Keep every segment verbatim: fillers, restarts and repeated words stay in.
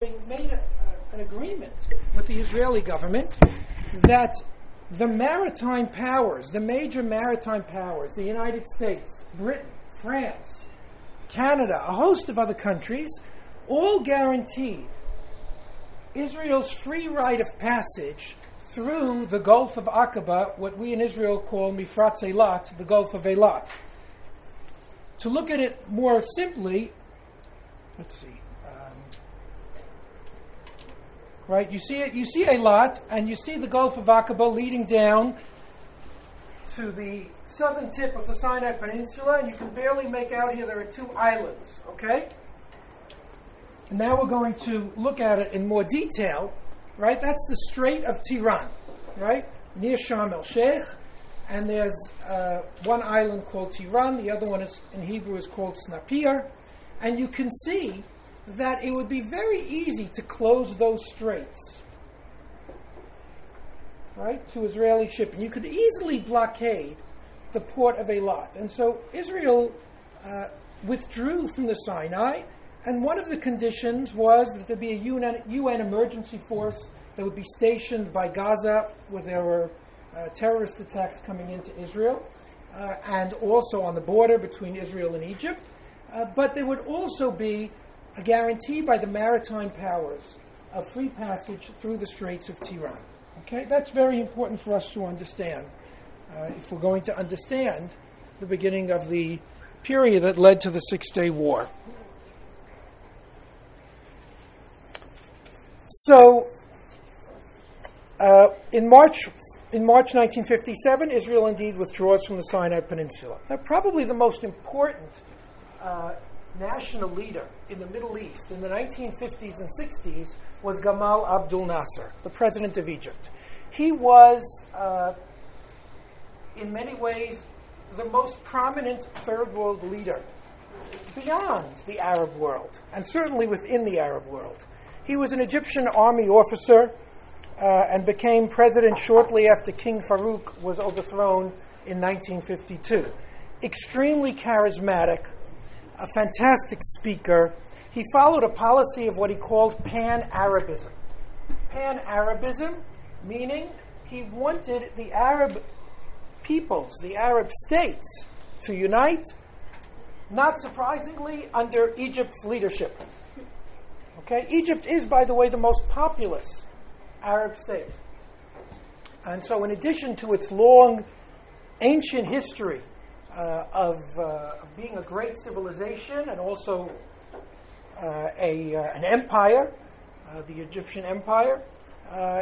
made a, uh, an agreement with the Israeli government that the maritime powers, the major maritime powers, the United States, Britain, France, Canada, a host of other countries, all guaranteed Israel's free right of passage through the Gulf of Aqaba, what we in Israel call Mifratz Eilat, the Gulf of Eilat. To look at it more simply, let's see, um, right? You see it. You see Eilat, and you see the Gulf of Aqaba leading down to the southern tip of the Sinai Peninsula, and you can barely make out here. There are two islands. Okay. And now we're going to look at it in more detail. Right? That's the Strait of Tiran. Right, near Sharm el Sheikh. And there's uh, one island called Tiran, the other one is in Hebrew is called Snapir. And you can see that it would be very easy to close those straits, right, to Israeli shipping. You could easily blockade the port of Eilat. And so Israel uh, withdrew from the Sinai, and one of the conditions was that there be a U N, U N emergency force that would be stationed by Gaza, where there were Uh, terrorist attacks coming into Israel, uh, and also on the border between Israel and Egypt. Uh, but there would also be a guarantee by the maritime powers of free passage through the Straits of Tiran. Okay, that's very important for us to understand uh, if we're going to understand the beginning of the period that led to the Six-Day War. So, uh, in March. In March nineteen fifty-seven, Israel indeed withdraws from the Sinai Peninsula. Now, probably the most important uh, national leader in the Middle East in the nineteen fifties and sixties was Gamal Abdel Nasser, the president of Egypt. He was, uh, in many ways, the most prominent third world leader beyond the Arab world, and certainly within the Arab world. He was an Egyptian army officer, Uh, and became president shortly after King Farouk was overthrown in nineteen fifty-two. Extremely charismatic, a fantastic speaker. He followed a policy of what he called Pan-Arabism. Pan-Arabism, meaning he wanted the Arab peoples, the Arab states, to unite, not surprisingly, under Egypt's leadership. Okay, Egypt is, by the way, the most populous Arab state. And so in addition to its long, ancient history uh, of, uh, of being a great civilization and also uh, a, uh, an empire, uh, the Egyptian Empire, uh,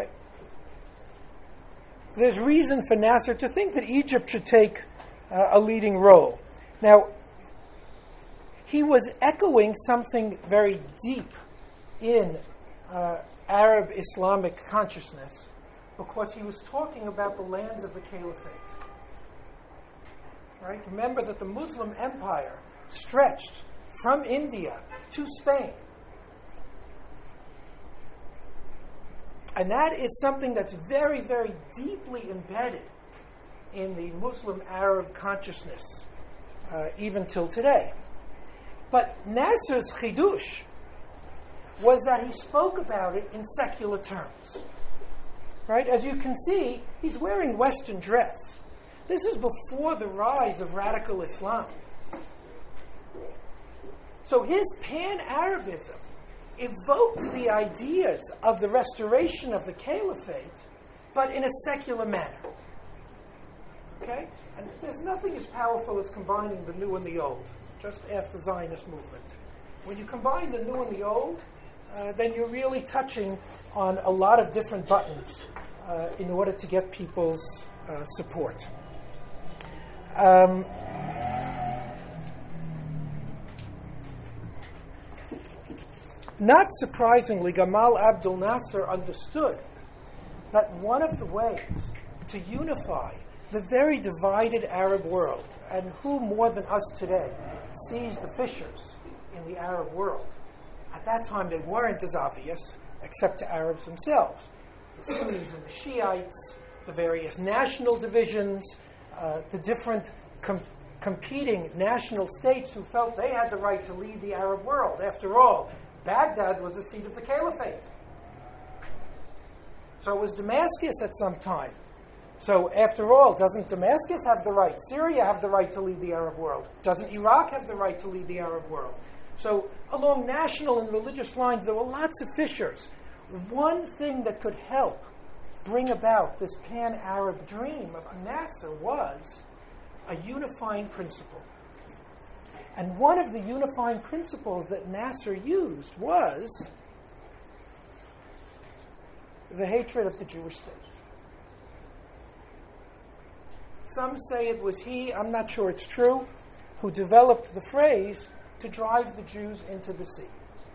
there's reason for Nasser to think that Egypt should take uh, a leading role. Now, he was echoing something very deep in uh, Arab Islamic consciousness, because he was talking about the lands of the Caliphate. Right? Remember that the Muslim empire stretched from India to Spain. And that is something that's very, very deeply embedded in the Muslim Arab consciousness, uh, even till today. But Nasser's chidush was that he spoke about it in secular terms. Right? As you can see, he's wearing Western dress. This is before the rise of radical Islam. So his Pan-Arabism evoked the ideas of the restoration of the Caliphate, but in a secular manner. Okay? And there's nothing as powerful as combining the new and the old. Just ask the Zionist movement. When you combine the new and the old, Uh, then you're really touching on a lot of different buttons uh, in order to get people's uh, support. Um, not surprisingly, Gamal Abdel Nasser understood that one of the ways to unify the very divided Arab world, and who more than us today sees the fissures in the Arab world. At that time, they weren't as obvious, except to Arabs themselves. The Sunnis and the Shiites, the various national divisions, uh, the different com- competing national states who felt they had the right to lead the Arab world. After all, Baghdad was the seat of the caliphate. So it was Damascus at some time. So after all, doesn't Damascus have the right? Syria have the right to lead the Arab world? Doesn't Iraq have the right to lead the Arab world? So along national and religious lines, there were lots of fissures. One thing that could help bring about this pan-Arab dream of Nasser was a unifying principle. And one of the unifying principles that Nasser used was the hatred of the Jewish state. Some say it was he, I'm not sure it's true, who developed the phrase to drive the Jews into the sea.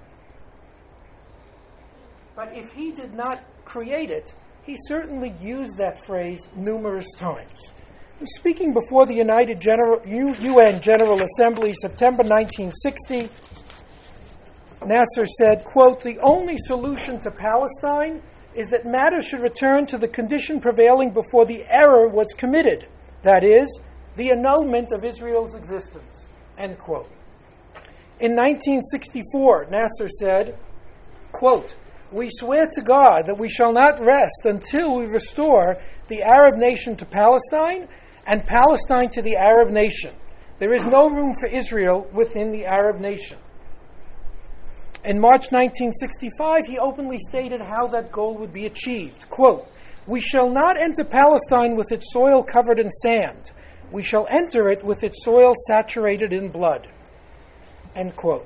But if he did not create it, he certainly used that phrase numerous times. Speaking before the United General, U N General Assembly, September nineteen sixty, Nasser said, quote, "The only solution to Palestine is that matters should return to the condition prevailing before the error was committed, that is, the annulment of Israel's existence," end quote. In nineteen sixty-four, Nasser said, quote, "We swear to God that we shall not rest until we restore the Arab nation to Palestine and Palestine to the Arab nation. There is no room for Israel within the Arab nation." In March nineteen sixty-five, he openly stated how that goal would be achieved. Quote, "We shall not enter Palestine with its soil covered in sand. We shall enter it with its soil saturated in blood." End quote.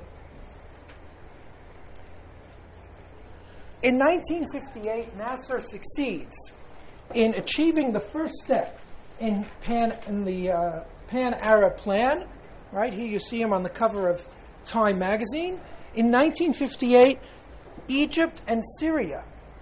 In nineteen fifty-eight, Nasser succeeds in achieving the first step in pan in the uh, Pan-Arab Plan. Right here, you see him on the cover of Time magazine. In nineteen fifty-eight, Egypt and Syria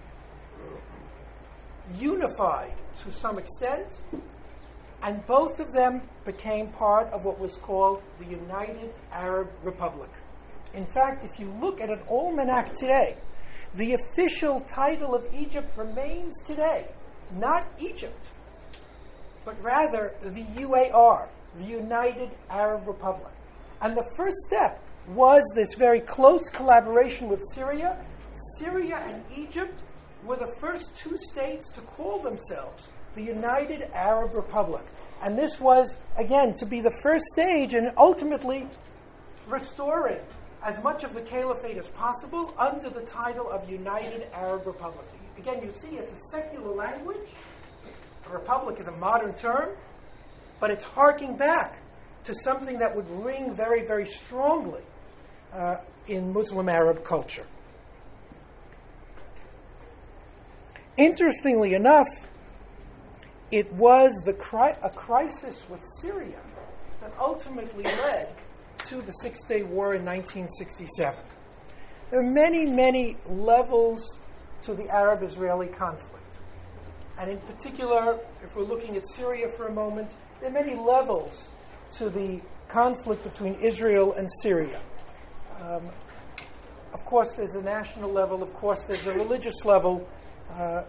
unified to some extent, and both of them became part of what was called the United Arab Republic. In fact, if you look at an almanac today, the official title of Egypt remains today not Egypt, but rather the U A R, the United Arab Republic. And the first step was this very close collaboration with Syria. Syria and Egypt were the first two states to call themselves the United Arab Republic. And this was, again, to be the first stage in ultimately restoring as much of the caliphate as possible under the title of United Arab Republic. Again, you see it's a secular language. A republic is a modern term, but it's harking back to something that would ring very, very strongly uh, in Muslim Arab culture. Interestingly enough, it was the cri- a crisis with Syria that ultimately led to the Six-Day War in nineteen sixty-seven. There are many, many levels to the Arab-Israeli conflict. And in particular, if we're looking at Syria for a moment, there are many levels to the conflict between Israel and Syria. Um, of course, there's a national level. Of course, there's a religious level. Uh,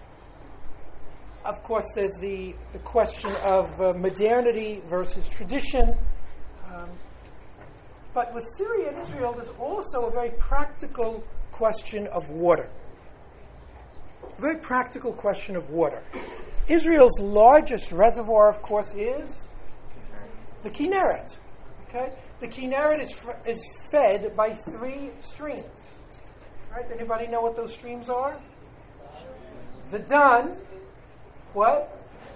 of course, there's the, the question of uh, modernity versus tradition. Um, but with Syria and Israel, there's also a very practical question of water. A very practical question of water. Israel's largest reservoir, of course, is the Kinneret. Okay, the Kinneret is f- is fed by three streams. Right? Anybody know what those streams are? The Dan, what?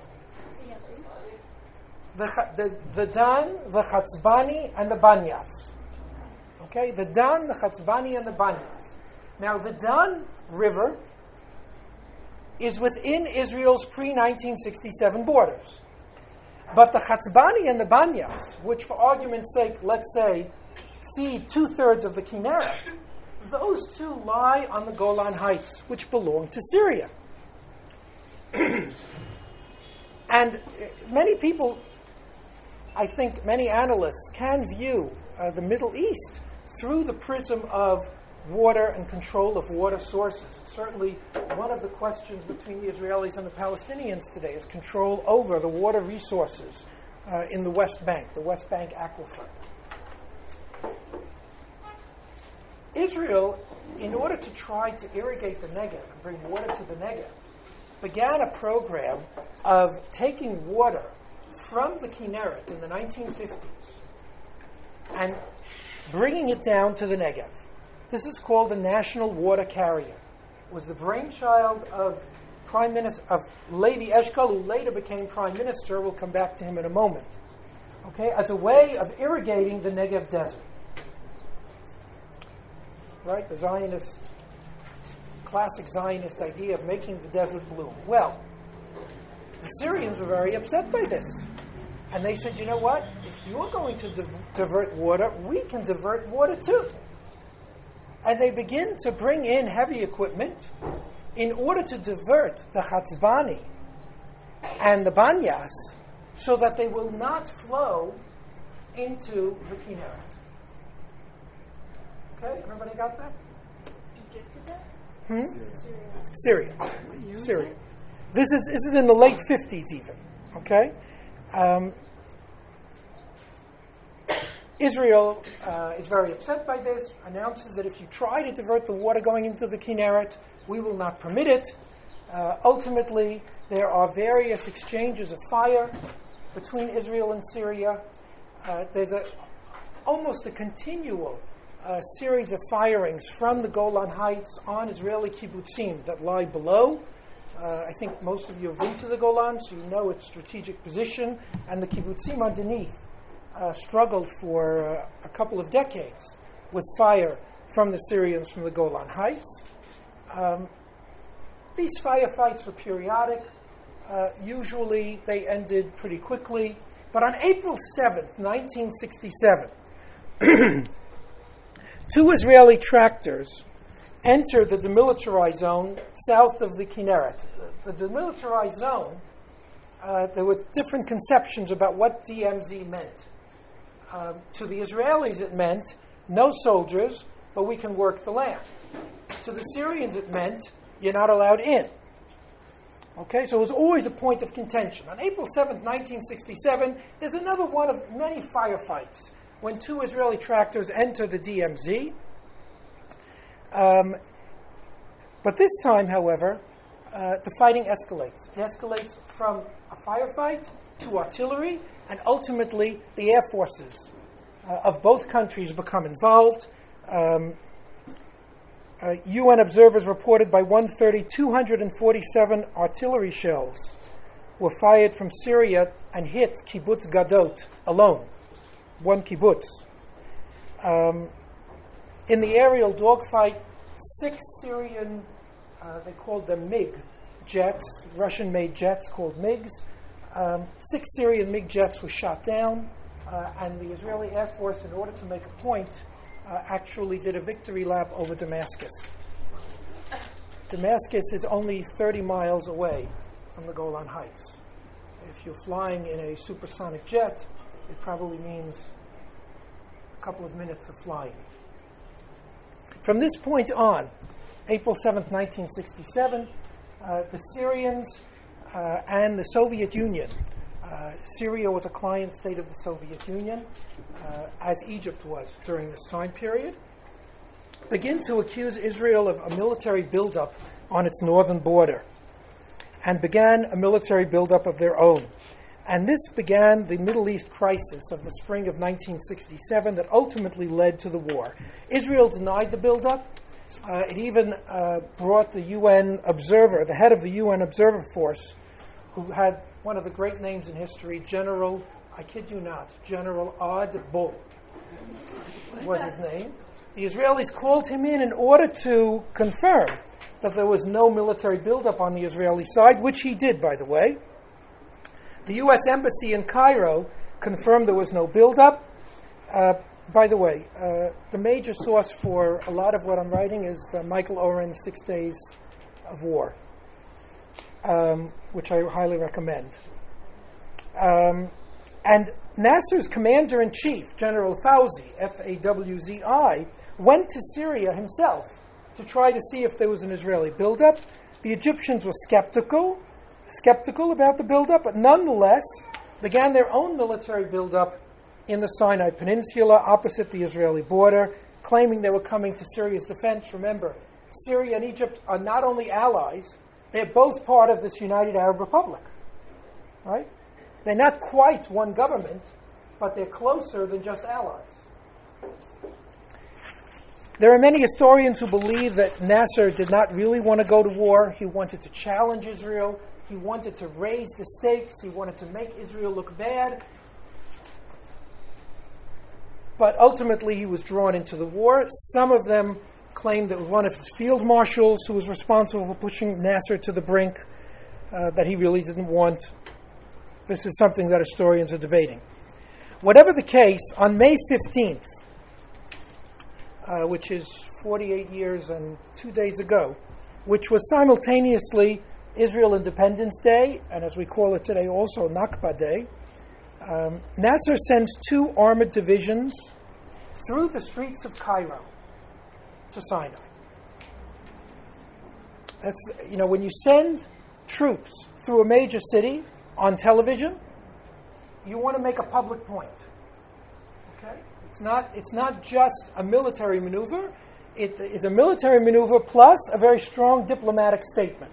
The the the Dan, the Chatzbani, and the Banyas. Okay, the Dan, the Chatzbani, and the Banyas. Now, the Dan River is within Israel's pre-nineteen sixty-seven borders. But the Chatzbani and the Banyas, which for argument's sake, let's say, feed two-thirds of the Kinneret, those two lie on the Golan Heights, which belong to Syria. And many people, I think many analysts, can view uh, the Middle East through the prism of water and control of water sources. Certainly, one of the questions between the Israelis and the Palestinians today is control over the water resources uh, in the West Bank, the West Bank aquifer. Israel, in order to try to irrigate the Negev and bring water to the Negev, began a program of taking water from the Kinneret in the nineteen fifties and bringing it down to the Negev. This is called the National Water Carrier. It was the brainchild of Prime Minister of Levi Eshkol, who later became Prime Minister. We'll come back to him in a moment. Okay, as a way of irrigating the Negev desert. Right, the Zionist, classic Zionist idea of making the desert bloom. Well, the Syrians were very upset by this. And they said, you know what? If you're going to di- divert water, we can divert water too. And they begin to bring in heavy equipment in order to divert the Chatzbani and the Banyas so that they will not flow into the Kinneret. Okay, everybody got that? Egypt did that? Hmm? Syria. Syria. Syria. This is this is in the late fifties even. Okay? Um, Israel uh, is very upset by this, announces that if you try to divert the water going into the Kinneret, we will not permit it. Uh, ultimately, there are various exchanges of fire between Israel and Syria. Uh, there's a almost a continual uh, series of firings from the Golan Heights on Israeli kibbutzim that lie below. Uh, I think most of you have been to the Golan, so you know its strategic position, and the kibbutzim underneath Uh, struggled for uh, a couple of decades with fire from the Syrians from the Golan Heights. Um, these firefights were periodic. Uh, usually they ended pretty quickly. But on April seventh, nineteen sixty-seven, two Israeli tractors entered the demilitarized zone south of the Kinneret. The, the demilitarized zone, uh, there were different conceptions about what D M Z meant. Uh, to the Israelis, it meant no soldiers, but we can work the land. To the Syrians, it meant you're not allowed in. Okay, so it was always a point of contention. On April seventh, nineteen sixty-seven, there's another one of many firefights when two Israeli tractors enter the D M Z. Um, but this time, however, uh, the fighting escalates. It escalates from a firefight to artillery, and ultimately the air forces uh, of both countries become involved. Um, uh, U N observers reported by one thirty, two hundred forty-seven artillery shells were fired from Syria and hit Kibbutz Gadot alone, one kibbutz. Um, in the aerial dogfight, six Syrian, uh, they called them MiG jets, Russian-made jets called MiGs. Um, six Syrian MiG jets were shot down, uh, and the Israeli Air Force, in order to make a point, uh, actually did a victory lap over Damascus. Damascus is only thirty miles away from the Golan Heights. If you're flying in a supersonic jet, it probably means a couple of minutes of flying. From this point on, April seventh, nineteen sixty-seven, uh, the Syrians uh, and the Soviet Union, uh, Syria was a client state of the Soviet Union, uh, as Egypt was during this time period, begin to accuse Israel of a military buildup on its northern border, and began a military buildup of their own. And this began the Middle East crisis of the spring of nineteen sixty-seven that ultimately led to the war. Israel denied the buildup. Uh, it even uh, brought the U N observer, the head of the U N observer force, who had one of the great names in history, General, I kid you not, General Ad Bull was his name. The Israelis called him in in order to confirm that there was no military buildup on the Israeli side, which he did, by the way. The U S Embassy in Cairo confirmed there was no buildup. Uh, by the way, uh, the major source for a lot of what I'm writing is uh, Michael Oren's Six Days of War, um, which I highly recommend. Um, and Nasser's commander-in-chief, General Fawzi, F A W Z I, went to Syria himself to try to see if there was an Israeli buildup. The Egyptians were skeptical, skeptical about the buildup, but nonetheless began their own military buildup in the Sinai Peninsula opposite the Israeli border, claiming they were coming to Syria's defense. Remember, Syria and Egypt are not only allies, they're both part of this United Arab Republic. Right? They're not quite one government, but they're closer than just allies. There are many historians who believe that Nasser did not really want to go to war. He wanted to challenge Israel. He wanted to raise the stakes. He wanted to make Israel look bad. But ultimately, he was drawn into the war. Some of them claimed that it was one of his field marshals who was responsible for pushing Nasser to the brink, uh, that he really didn't want. This is something that historians are debating. Whatever the case, on May fifteenth, uh, which is forty-eight years and two days ago, which was simultaneously Israel Independence Day, and as we call it today also Nakba Day, um, Nasser sends two armored divisions through the streets of Cairo to Sinai. That's, you know, when you send troops through a major city on television, you want to make a public point. Okay? It's not, it's not just a military maneuver. It, it's a military maneuver plus a very strong diplomatic statement.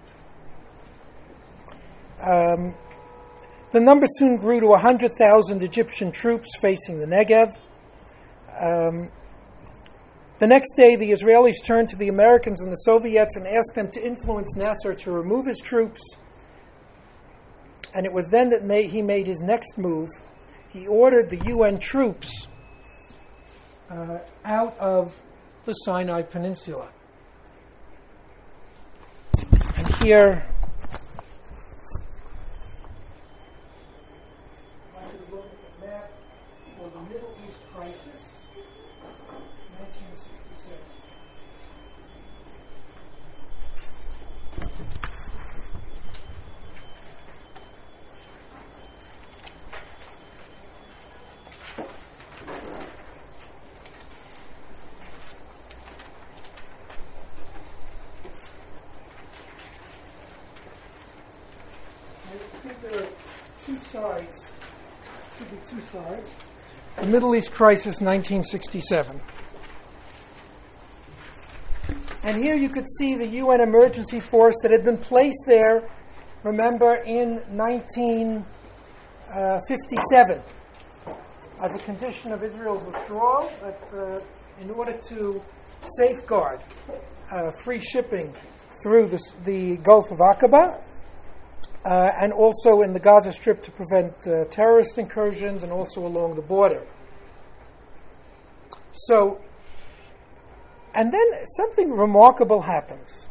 Um, the number soon grew to one hundred thousand Egyptian troops facing the Negev. Um, the next day, the Israelis turned to the Americans and the Soviets and asked them to influence Nasser to remove his troops. And it was then that may, he made his next move. He ordered the U N troops uh, out of the Sinai Peninsula. And here, I want you to look at the map for the Middle East crisis, nineteen sixty-seven. Two sides, should be two sides. The Middle East crisis, nineteen sixty-seven. And here you could see the U N emergency force that had been placed there, remember, in nineteen fifty-seven as a condition of Israel's withdrawal, that uh, in order to safeguard uh, free shipping through the, the Gulf of Aqaba, Uh, and also in the Gaza Strip to prevent uh, terrorist incursions, and also along the border. So, and then something remarkable happens.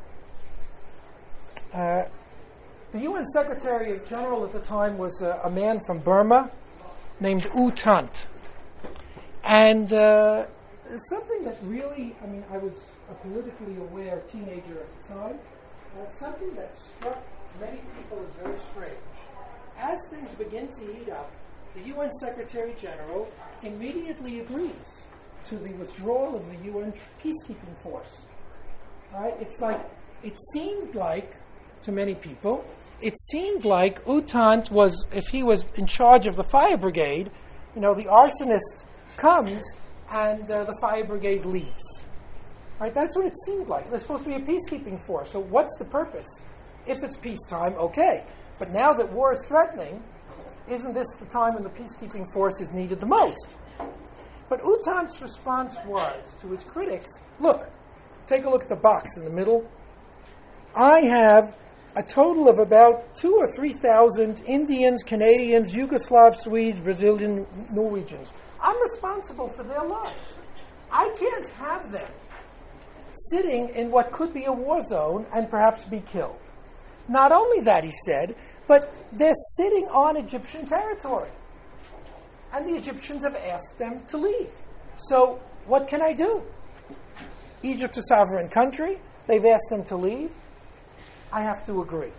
Uh, the U N Secretary General at the time was uh, a man from Burma named U Thant. And uh, something that really, I mean, I was a politically aware teenager at the time, uh, something that struck many people is very strange. As things begin to heat up, the U N Secretary General immediately agrees to the withdrawal of the U N peacekeeping force. All right? It's like, it seemed like, to many people, it seemed like U Thant was, if he was in charge of the fire brigade, you know, the arsonist comes and uh, the fire brigade leaves. All right? That's what it seemed like. There's supposed to be a peacekeeping force, so what's the purpose? If it's peacetime, okay. But now that war is threatening, isn't this the time when the peacekeeping force is needed the most? But U Thant's response was to his critics, look, take a look at the box in the middle. I have a total of about two or three thousand Indians, Canadians, Yugoslav, Swedes, Brazilian, Norwegians. I'm responsible for their lives. I can't have them sitting in what could be a war zone and perhaps be killed. Not only that, he said, but they're sitting on Egyptian territory. And the Egyptians have asked them to leave. So what can I do? Egypt's a sovereign country. They've asked them to leave. I have to agree.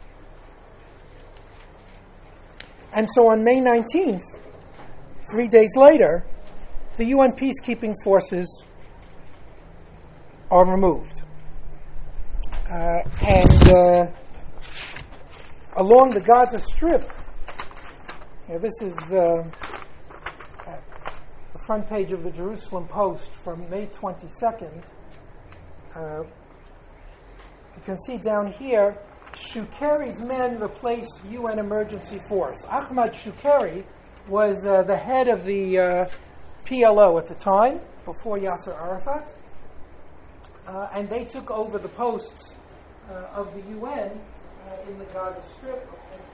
And so on May nineteenth, three days later, the U N peacekeeping forces are removed. Uh, and uh, along the Gaza Strip, you know, this is uh, the front page of the Jerusalem Post from May twenty-second, uh, you can see down here, Shukeri's men replace U N emergency force. Ahmad Shukeri was uh, the head of the uh, P L O at the time, before Yasser Arafat, uh, and they took over the posts uh, of the U N uh, in the Gaza Strip.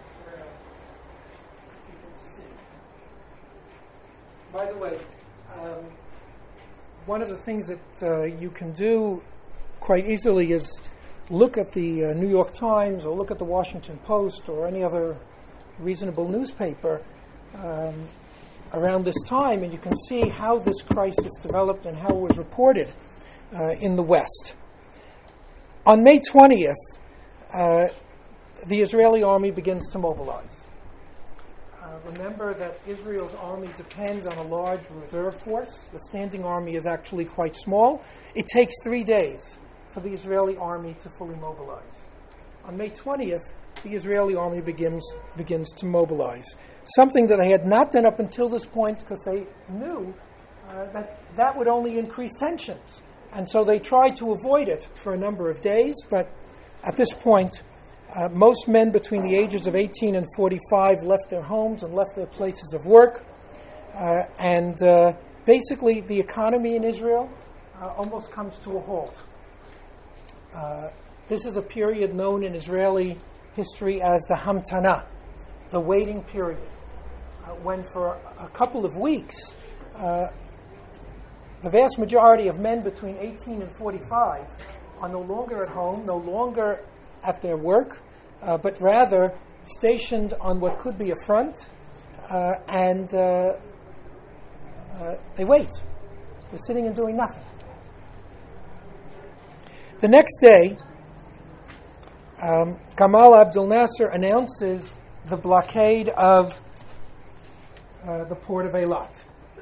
By the way, um, one of the things that uh, you can do quite easily is look at the uh, New York Times or look at the Washington Post or any other reasonable newspaper um, around this time, and you can see how this crisis developed and how it was reported uh, in the West. On May twentieth, uh, the Israeli army begins to mobilize. Uh, remember that Israel's army depends on a large reserve force. The standing army is actually quite small. It takes three days for the Israeli army to fully mobilize. On May twentieth, the Israeli army begins, begins to mobilize, something that they had not done up until this point because they knew uh, that that would only increase tensions. And so they tried to avoid it for a number of days, but at this point, Uh, most men between the ages of eighteen and forty-five left their homes and left their places of work. Uh, and uh, basically, the economy in Israel uh, almost comes to a halt. Uh, this is a period known in Israeli history as the Hamtana, the waiting period, uh, when for a couple of weeks, uh, the vast majority of men between eighteen and forty-five are no longer at home, no longer at their work, uh, but rather stationed on what could be a front, uh, and uh, uh, they wait. They're sitting and doing nothing. The next day, um, Gamal Abdel Nasser announces the blockade of uh, the port of Eilat.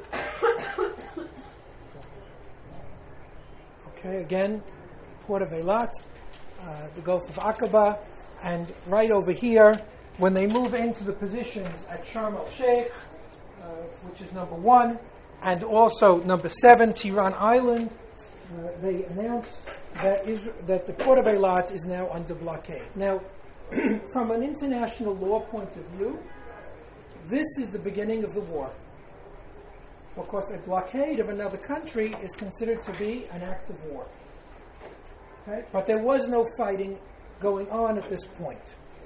Okay, again, port of Eilat. Uh, the Gulf of Aqaba, and right over here, when they move into the positions at Sharm el-Sheikh, uh, which is number one, and also number seven, Tiran Island, uh, they announce that, Isra- that the port of Eilat is now under blockade. Now, from an international law point of view, this is the beginning of the war, because a blockade of another country is considered to be an act of war. Okay? But there was no fighting going on at this point.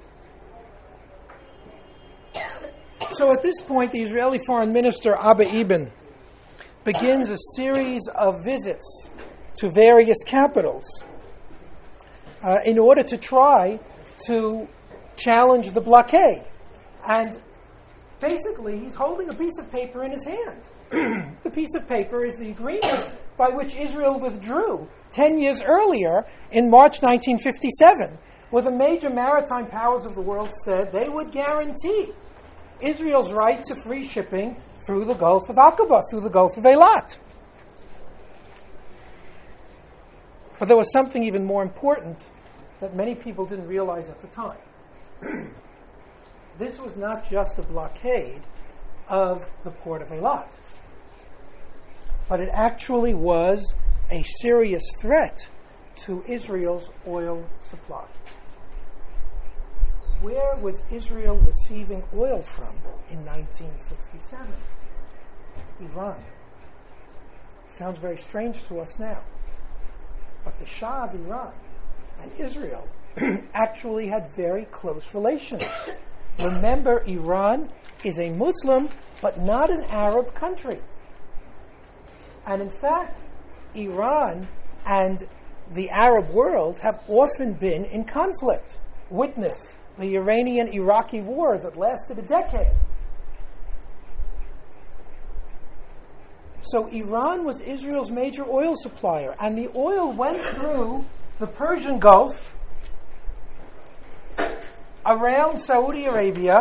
So at this point, the Israeli Foreign Minister, Abba Eban, begins a series of visits to various capitals uh, in order to try to challenge the blockade. And basically, he's holding a piece of paper in his hand. The piece of paper is the agreement by which Israel withdrew ten years earlier in March nineteen fifty-seven, where the major maritime powers of the world said they would guarantee Israel's right to free shipping through the Gulf of Aqaba, through the Gulf of Eilat. But there was something even more important that many people didn't realize at the time. This was not just a blockade of the port of Eilat, but it actually was a serious threat to Israel's oil supply. Where was Israel receiving oil from in nineteen sixty-seven? Iran. Sounds very strange to us now. But the Shah of Iran and Israel actually had very close relations. Remember, Iran is a Muslim, but not an Arab country. And in fact, Iran and the Arab world have often been in conflict. Witness the Iranian-Iraqi war that lasted a decade. So Iran was Israel's major oil supplier, and the oil went through the Persian Gulf, around Saudi Arabia,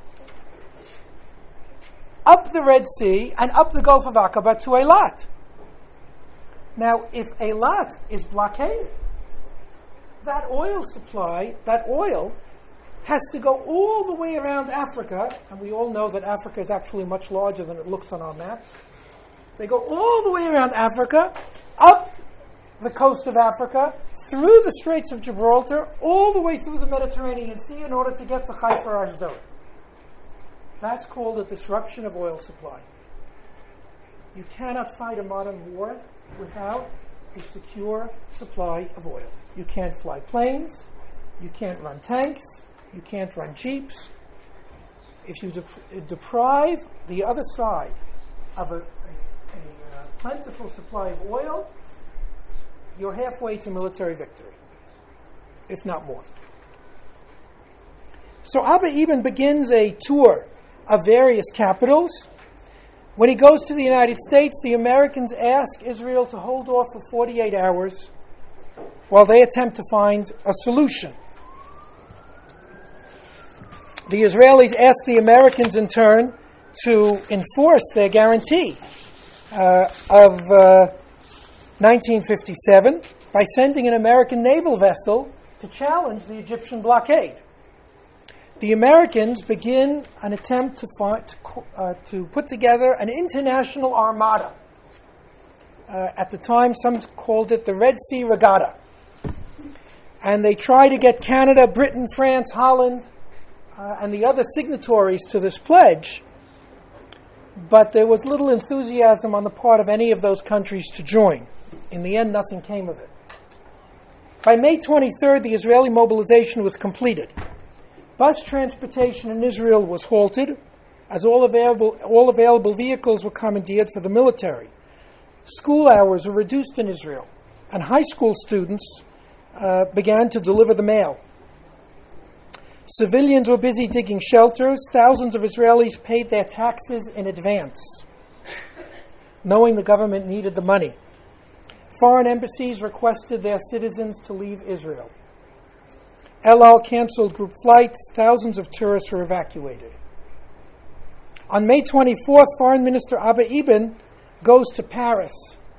up the Red Sea, and up the Gulf of Aqaba to Eilat. Now, if Eilat is blockaded, that oil supply, that oil, has to go all the way around Africa, and we all know that Africa is actually much larger than it looks on our maps, They go all the way around Africa, up the coast of Africa, through the Straits of Gibraltar, all the way through the Mediterranean Sea in order to get to Haifa or Ashdod. That's called a disruption of oil supply. You cannot fight a modern war without a secure supply of oil. You can't fly planes, you can't run tanks, you can't run jeeps. If you dep- deprive the other side of a, a, a uh, plentiful supply of oil, you're halfway to military victory, if not more. So Abba Eban begins a tour of various capitals. When he goes to the United States, the Americans ask Israel to hold off for forty-eight hours while they attempt to find a solution. The Israelis ask the Americans in turn to enforce their guarantee uh, of uh, nineteen fifty-seven by sending an American naval vessel to challenge the Egyptian blockade. The Americans begin an attempt to, find, uh, to put together an international armada. Uh, at the time, some called it the Red Sea Regatta. And they try to get Canada, Britain, France, Holland, uh, and the other signatories to this pledge. But there was little enthusiasm on the part of any of those countries to join. In the end, nothing came of it. By May twenty-third, the Israeli mobilization was completed. Bus transportation in Israel was halted, as all available, all available vehicles were commandeered for the military. School hours were reduced in Israel, and high school students uh, began to deliver the mail. Civilians were busy digging shelters. Thousands of Israelis paid their taxes in advance, knowing the government needed the money. Foreign embassies requested their citizens to leave Israel. El Al canceled group flights. Thousands of tourists were evacuated. On May twenty-fourth, Foreign Minister Abba Eban goes to Paris.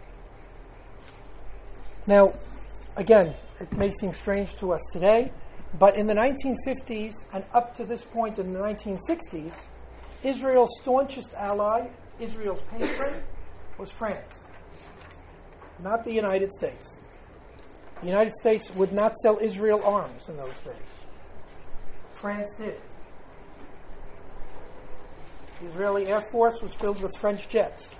Now, again, it may seem strange to us today, but in the nineteen fifties and up to this point in the nineteen sixties, Israel's staunchest ally, Israel's patron, was France, not the United States. The United States would not sell Israel arms in those days. France did. The Israeli Air Force was filled with French jets.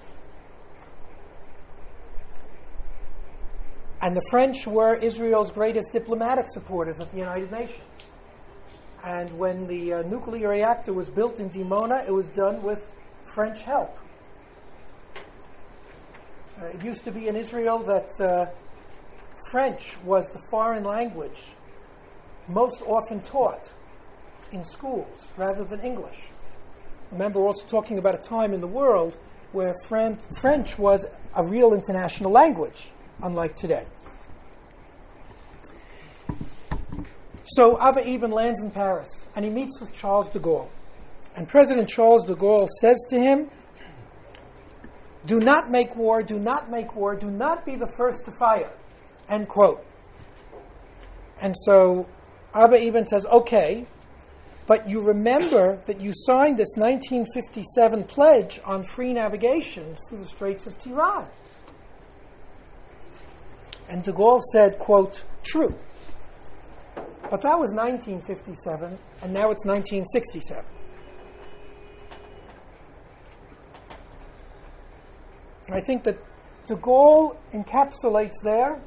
And the French were Israel's greatest diplomatic supporters at the United Nations. And when the uh, nuclear reactor was built in Dimona, it was done with French help. Uh, it used to be in Israel that uh, French was the foreign language most often taught in schools rather than English. Remember, we're also talking about a time in the world where Fran- French was a real international language, unlike today. So Abba Eban lands in Paris, and he meets with Charles de Gaulle. And President Charles de Gaulle says to him, "Do not make war, do not make war, do not be the first to fire." End quote. And so Abba Eban says, okay, but you remember that you signed this nineteen fifty-seven pledge on free navigation through the Straits of Tiran. And de Gaulle said, quote, "True. But that was nineteen fifty-seven, and now it's nineteen sixty-seven. And I think that de Gaulle encapsulates there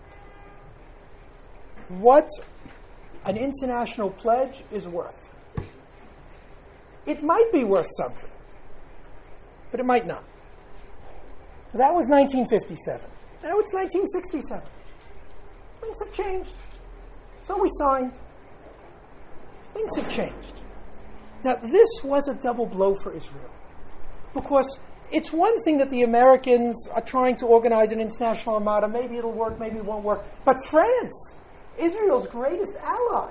what an international pledge is worth. It might be worth something, but it might not. So that was nineteen fifty-seven. Now it's nineteen sixty-seven. Things have changed. So we signed. Things have changed. Now this was a double blow for Israel, because it's one thing that the Americans are trying to organize an international armada. Maybe it'll work, maybe it won't work. But France, Israel's greatest ally,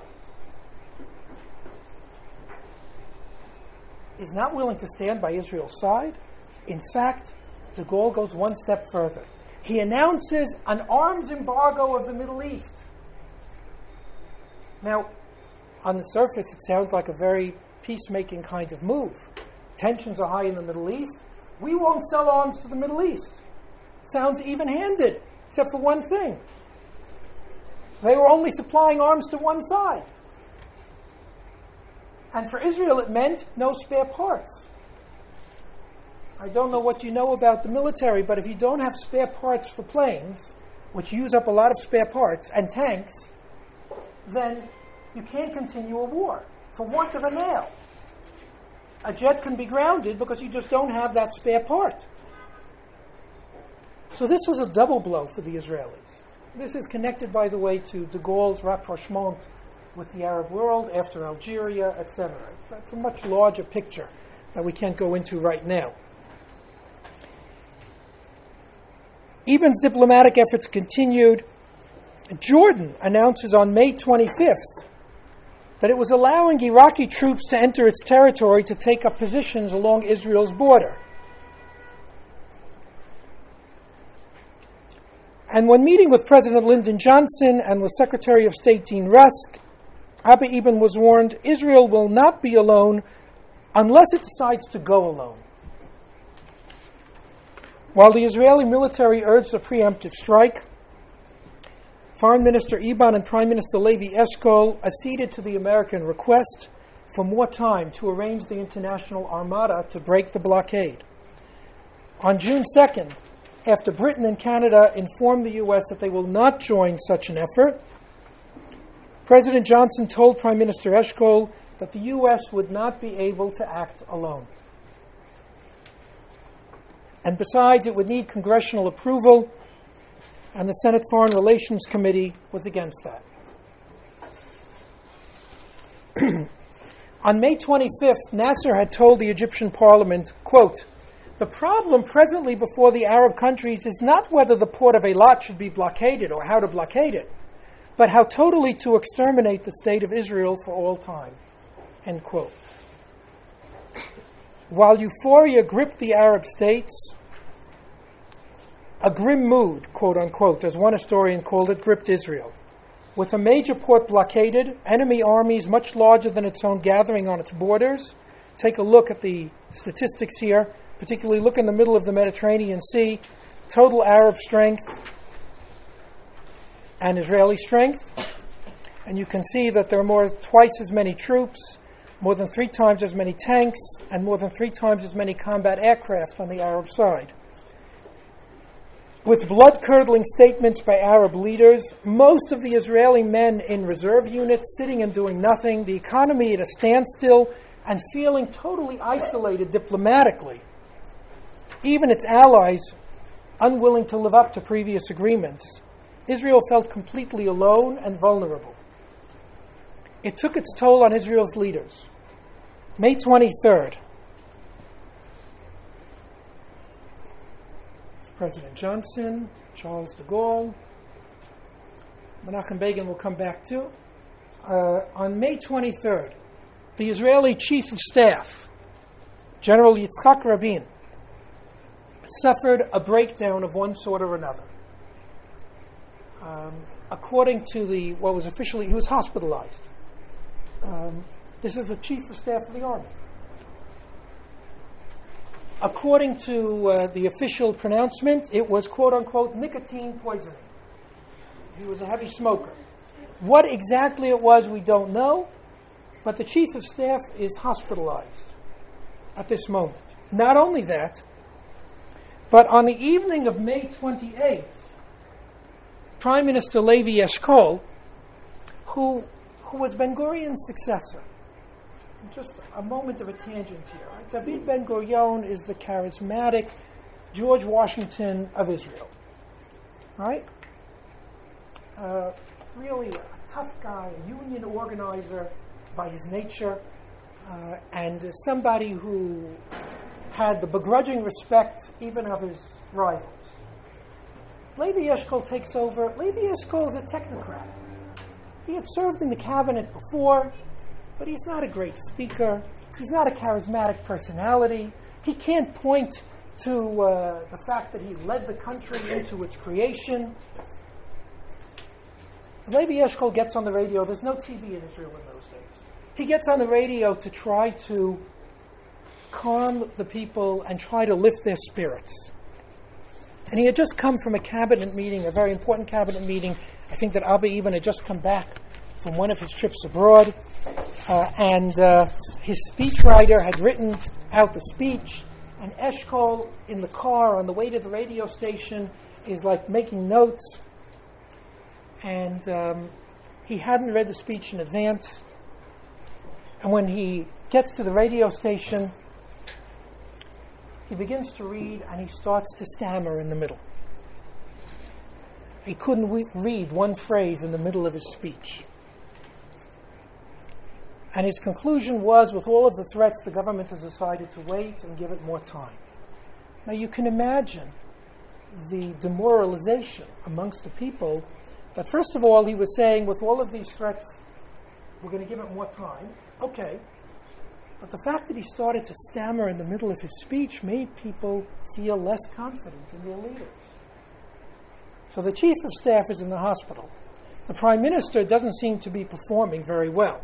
is not willing to stand by Israel's side. In fact, de Gaulle goes one step further. He announces an arms embargo of the Middle East. Now, on the surface, it sounds like a very peacemaking kind of move. Tensions are high in the Middle East. we won't sell arms to the Middle East. Sounds even-handed, except for one thing. They were only supplying arms to one side. And for Israel, it meant no spare parts. I don't know what you know about the military, but if you don't have spare parts for planes, which use up a lot of spare parts, and tanks, then you can't continue a war for want of a nail. A jet can be grounded because you just don't have that spare part. So this was a double blow for the Israelis. This is connected, by the way, to de Gaulle's rapprochement with the Arab world after Algeria, et cetera. It's, it's a much larger picture that we can't go into right now. Eben's diplomatic efforts continued. Jordan announces on May twenty-fifth that it was allowing Iraqi troops to enter its territory to take up positions along Israel's border. And when meeting with President Lyndon Johnson and with Secretary of State Dean Rusk, Abba Eban was warned, Israel will not be alone unless it decides to go alone. While the Israeli military urged a preemptive strike, Foreign Minister Eban and Prime Minister Levi Eshkol acceded to the American request for more time to arrange the international armada to break the blockade. On June second, after Britain and Canada informed the U S that they will not join such an effort, President Johnson told Prime Minister Eshkol that the U S would not be able to act alone. And besides, it would need congressional approval, and the Senate Foreign Relations Committee was against that. On May twenty-fifth, Nasser had told the Egyptian parliament, quote, "The problem presently before the Arab countries is not whether the port of Eilat should be blockaded or how to blockade it, but how totally to exterminate the state of Israel for all time." End quote. While euphoria gripped the Arab states, a grim mood, quote unquote, as one historian called it, gripped Israel. With a major port blockaded, enemy armies much larger than its own gathering on its borders. Take a look at the statistics here, particularly look in the middle of the Mediterranean Sea, total Arab strength and Israeli strength. And you can see that there are more twice as many troops, more than three times as many tanks, and more than three times as many combat aircraft on the Arab side. With blood-curdling statements by Arab leaders, most of the Israeli men in reserve units sitting and doing nothing, the economy at a standstill, and feeling totally isolated diplomatically. Even its allies unwilling to live up to previous agreements. Israel felt completely alone and vulnerable. It took its toll on Israel's leaders. May twenty-third, President Johnson, Charles de Gaulle, Menachem Begin will come back to. Uh, on May twenty-third, the Israeli Chief of Staff, General Yitzhak Rabin, suffered a breakdown of one sort or another. Um, according to the what was officially, he was hospitalized. Um, this is the Chief of Staff of the Army. According to uh, the official pronouncement, it was quote-unquote nicotine poisoning. He was a heavy smoker. What exactly it was, we don't know, but the Chief of Staff is hospitalized at this moment. Not only that, but on the evening of May twenty-eighth, Prime Minister Levi Eshkol, who who was Ben-Gurion's successor. Just a moment of a tangent here. Right? David Ben-Gurion is the charismatic George Washington of Israel. Right? Uh, really a tough guy, a union organizer by his nature, uh, and uh, somebody who had the begrudging respect even of his rivals. Levi Eshkol takes over. Levi Eshkol is a technocrat. He had served in the cabinet before, but he's not a great speaker. He's not a charismatic personality. He can't point to uh, the fact that he led the country into its creation. Levi Eshkol gets on the radio. There's no T V in Israel in those days. He gets on the radio to try to calm the people and try to lift their spirits. And he had just come from a cabinet meeting, a very important cabinet meeting. I think that Abba Eban had just come back from one of his trips abroad. Uh, and uh, his speechwriter had written out the speech. And Eshkol, in the car on the way to the radio station, is like making notes. And um, he hadn't read the speech in advance. And when he gets to the radio station, he begins to read, and he starts to stammer in the middle. He couldn't we- read one phrase in the middle of his speech. And his conclusion was, with all of the threats, the government has decided to wait and give it more time. Now you can imagine the demoralization amongst the people that, first of all, he was saying, with all of these threats, we're going to give it more time. Okay. But the fact that he started to stammer in the middle of his speech made people feel less confident in their leaders. So the chief of staff is in the hospital. The prime minister doesn't seem to be performing very well.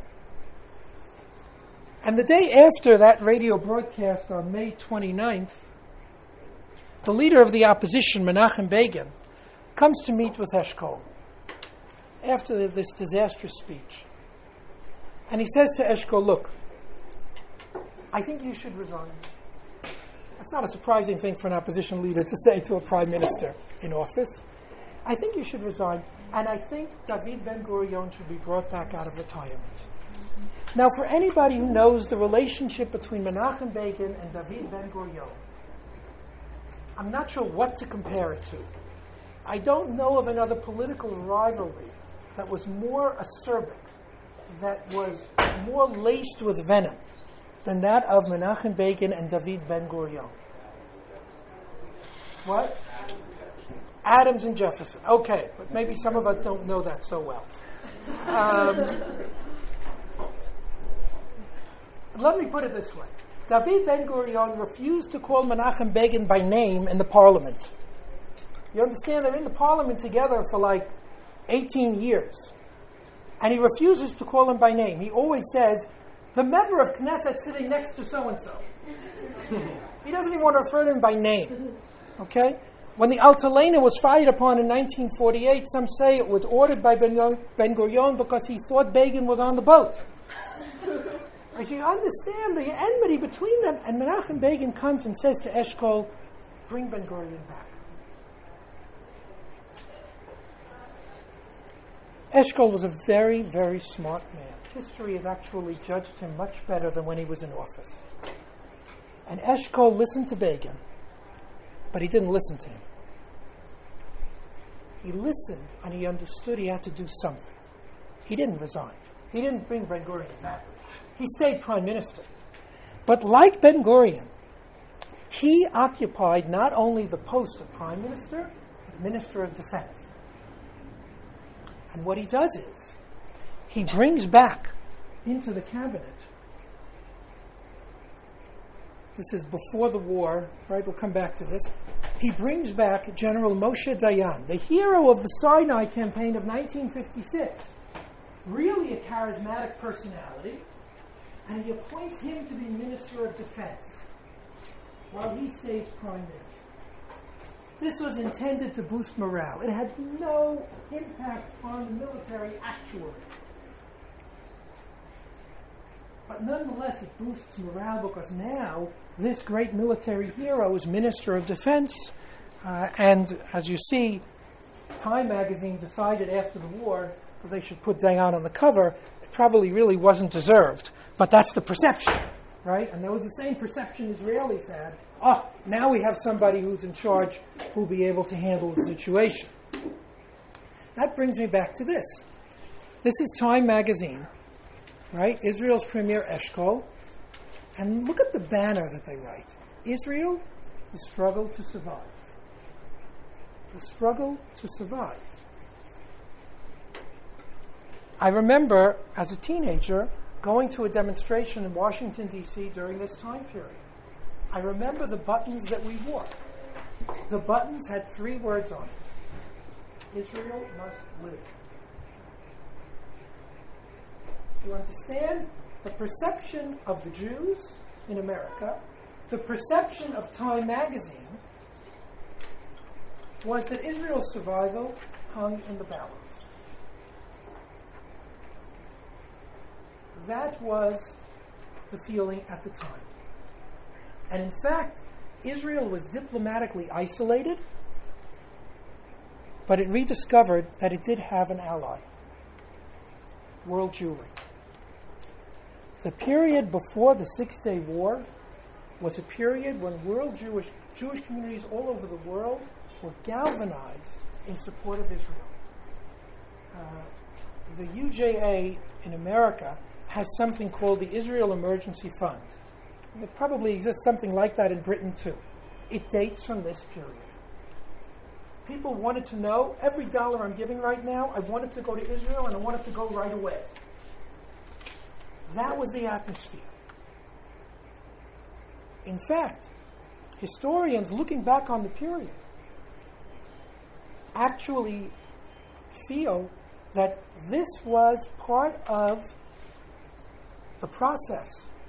And the day after that radio broadcast on May twenty-ninth, the leader of the opposition, Menachem Begin, comes to meet with Eshkol after this disastrous speech. And he says to Eshkol, look, I think you should resign. That's not a surprising thing for an opposition leader to say to a prime minister in office. I think you should resign, and I think David Ben-Gurion should be brought back out of retirement. Now, for anybody who knows the relationship between Menachem Begin and David Ben-Gurion, I'm not sure what to compare it to. I don't know of another political rivalry that was more acerbic, that was more laced with venom than that of Menachem Begin and David Ben-Gurion. What? Adams and Jefferson. Okay, but maybe some of us don't know that so well. Um, let me put it this way. David Ben-Gurion refused to call Menachem Begin by name in the parliament. You understand? They're in the parliament together for like eighteen years. And he refuses to call him by name. He always says, the member of Knesset sitting next to so-and-so. He doesn't even want to refer to him by name. Okay? When the Altalena was fired upon in nineteen forty-eight, some say it was ordered by Ben-Gurion because he thought Begin was on the boat. As you understand the enmity between them, and Menachem Begin comes and says to Eshkol, bring Ben-Gurion back. Eshkol was a very, very smart man. History has actually judged him much better than when he was in office. And Eshkol listened to Begin, but he didn't listen to him. He listened and he understood he had to do something. He didn't resign. He didn't bring Ben-Gurion back. He stayed prime minister. But like Ben-Gurion, he occupied not only the post of prime minister, but minister of defense. And what he does is, he brings back into the cabinet, this is before the war, right, we'll come back to this, he brings back General Moshe Dayan, the hero of the Sinai campaign of nineteen fifty-six, really a charismatic personality, and he appoints him to be Minister of Defense while he stays Prime Minister. This was intended to boost morale. It had no impact on the military actually. But nonetheless, it boosts morale because now this great military hero is Minister of Defense. Uh, and as you see, Time magazine decided after the war that they should put Dayan on the cover. It probably really wasn't deserved, but that's the perception, right? And there was the same perception Israelis had. Oh, now we have somebody who's in charge who'll be able to handle the situation. That brings me back to this. This is Time magazine, right? Israel's premier Eshkol. And look at the banner that they write. Israel, the struggle to survive. The struggle to survive. I remember, as a teenager, going to a demonstration in Washington, D C during this time period. I remember the buttons that we wore. The buttons had three words on it. Israel must live. You understand? The perception of the Jews in America, the perception of Time magazine was that Israel's survival hung in the balance. That was the feeling at the time. And in fact, Israel was diplomatically isolated, but it rediscovered that it did have an ally, world Jewry. The period before the Six-Day War was a period when world Jewish Jewish communities all over the world were galvanized in support of Israel. Uh, the U J A in America has something called the Israel Emergency Fund. There probably exists something like that in Britain too. It dates from this period. People wanted to know, every dollar I'm giving right now, I want it to go to Israel and I want it to go right away. That was the atmosphere. In fact, historians looking back on the period actually feel that this was part of the process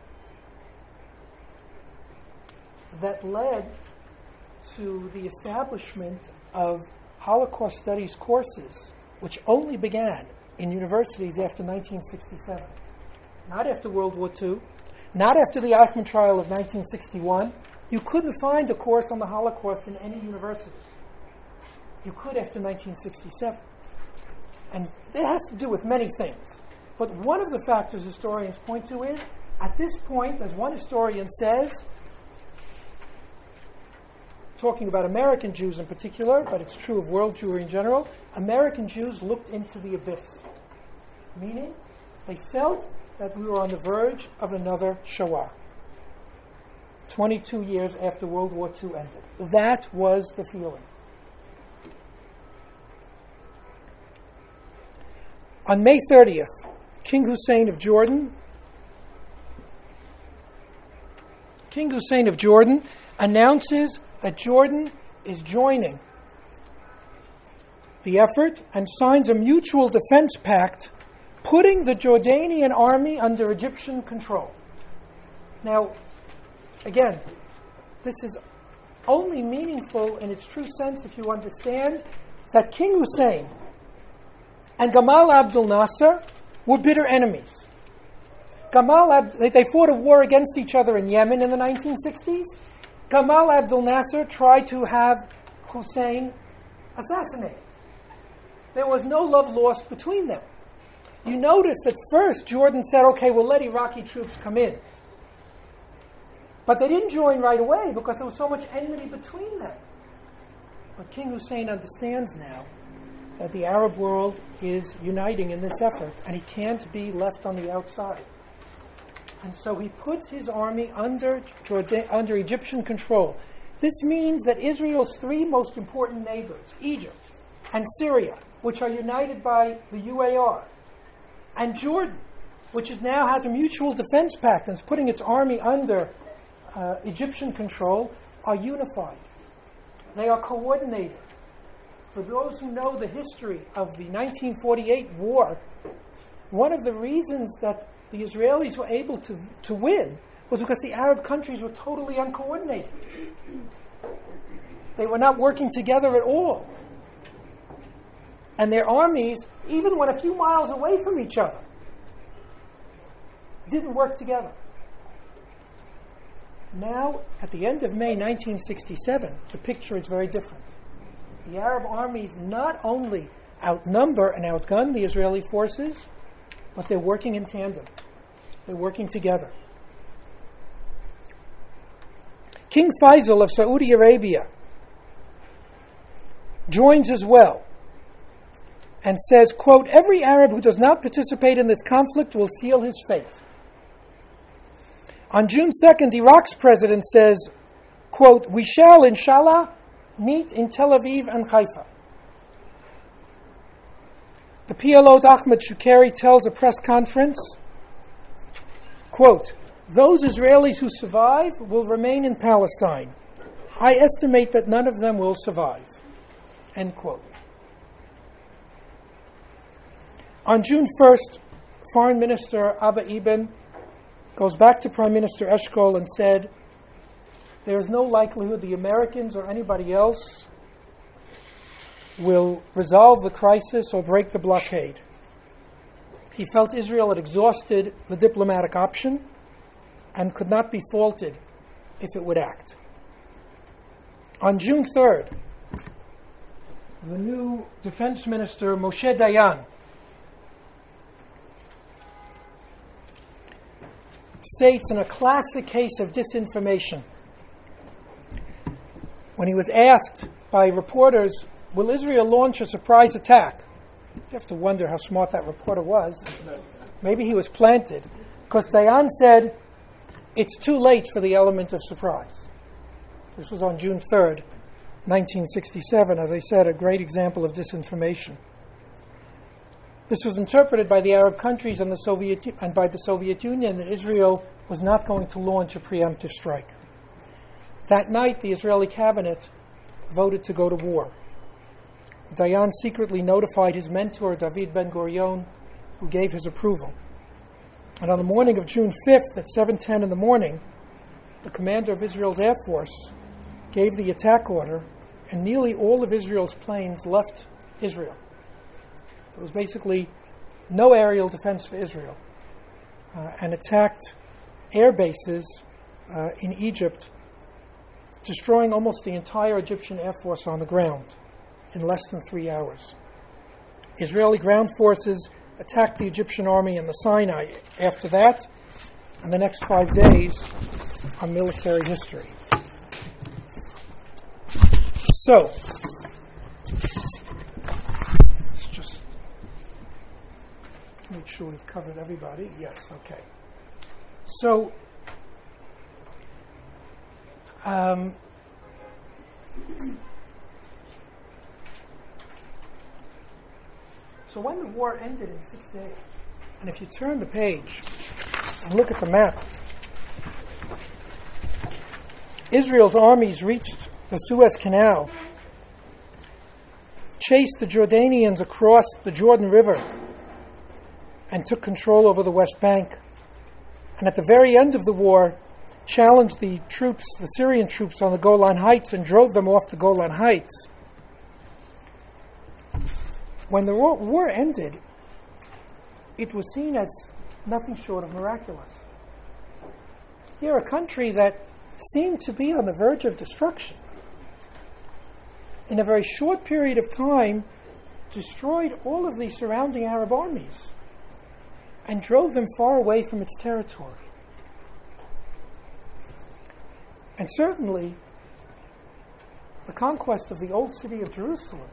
that led to the establishment of Holocaust studies courses, which only began in universities after nineteen sixty-seven. Not after World War Two, not after the Eichmann trial of nineteen sixty-one. You couldn't find a course on the Holocaust in any university. You could after nineteen sixty-seven. And it has to do with many things. But one of the factors historians point to is, at this point, as one historian says, talking about American Jews in particular, but it's true of world Jewry in general, American Jews looked into the abyss. Meaning, they felt that we were on the verge of another Shoah. twenty-two years after World War Two ended. That was the feeling. On May thirtieth, King Hussein of Jordan, King Hussein of Jordan announces that Jordan is joining the effort and signs a mutual defense pact, putting the Jordanian army under Egyptian control. Now, again, this is only meaningful in its true sense if you understand that King Hussein and Gamal Abdel Nasser were bitter enemies. Gamal Ab- they, they fought a war against each other in Yemen in the nineteen sixties. Gamal Abdel Nasser tried to have Hussein assassinated. There was no love lost between them. You notice that first Jordan said, okay, we'll let Iraqi troops come in. But they didn't join right away because there was so much enmity between them. But King Hussein understands now that the Arab world is uniting in this effort, and he can't be left on the outside. And so he puts his army under Jordan, under Egyptian control. This means that Israel's three most important neighbors, Egypt and Syria, which are united by the U A R, and Jordan, which is now has a mutual defense pact and is putting its army under uh, Egyptian control, are unified. They are coordinated. For those who know the history of the nineteen forty-eight war, one of the reasons that the Israelis were able to, to win was because the Arab countries were totally uncoordinated. They were not working together at all. And their armies, even when a few miles away from each other, didn't work together. Now, at the end of May nineteen sixty-seven, the picture is very different. The Arab armies not only outnumber and outgun the Israeli forces, but they're working in tandem. They're working together. King Faisal of Saudi Arabia joins as well and says, quote, every Arab who does not participate in this conflict will seal his fate. On June second, Iraq's president says, quote, we shall, inshallah, meet in Tel Aviv and Haifa. The P L O's Ahmed Shukeri tells a press conference, quote, those Israelis who survive will remain in Palestine. I estimate that none of them will survive. End quote. On June first, Foreign Minister Abba Eban goes back to Prime Minister Eshkol and said, there is no likelihood the Americans or anybody else will resolve the crisis or break the blockade. He felt Israel had exhausted the diplomatic option and could not be faulted if it would act. On June third, the new defense minister, Moshe Dayan, states in a classic case of disinformation, when he was asked by reporters, will Israel launch a surprise attack? You have to wonder how smart that reporter was. Maybe he was planted, because Dayan said, it's too late for the element of surprise. This was on June third, nineteen sixty-seven, as I said, a great example of disinformation. This was interpreted by the Arab countries and the Soviet and by the Soviet Union that Israel was not going to launch a preemptive strike. That night, the Israeli cabinet voted to go to war. Dayan secretly notified his mentor, David Ben-Gurion, who gave his approval. And on the morning of June fifth at seven ten in the morning, the commander of Israel's Air Force gave the attack order, and nearly all of Israel's planes left Israel. There was basically no aerial defense for Israel, uh, and attacked air bases uh, in Egypt, destroying almost the entire Egyptian Air Force on the ground in less than three hours. Israeli ground forces attacked the Egyptian army in the Sinai. After that, and the next five days are military history. So, let's just make sure we've covered everybody. Yes, okay. So, um, so when the war ended in six days, and if you turn the page and look at the map, Israel's armies reached the Suez Canal, chased the Jordanians across the Jordan River, and took control over the West Bank. And at the very end of the war, challenged the troops, the Syrian troops on the Golan Heights, and drove them off the Golan Heights. When the war, war ended, it was seen as nothing short of miraculous. Here, a country that seemed to be on the verge of destruction, in a very short period of time, destroyed all of the surrounding Arab armies and drove them far away from its territory. And certainly, the conquest of the old city of Jerusalem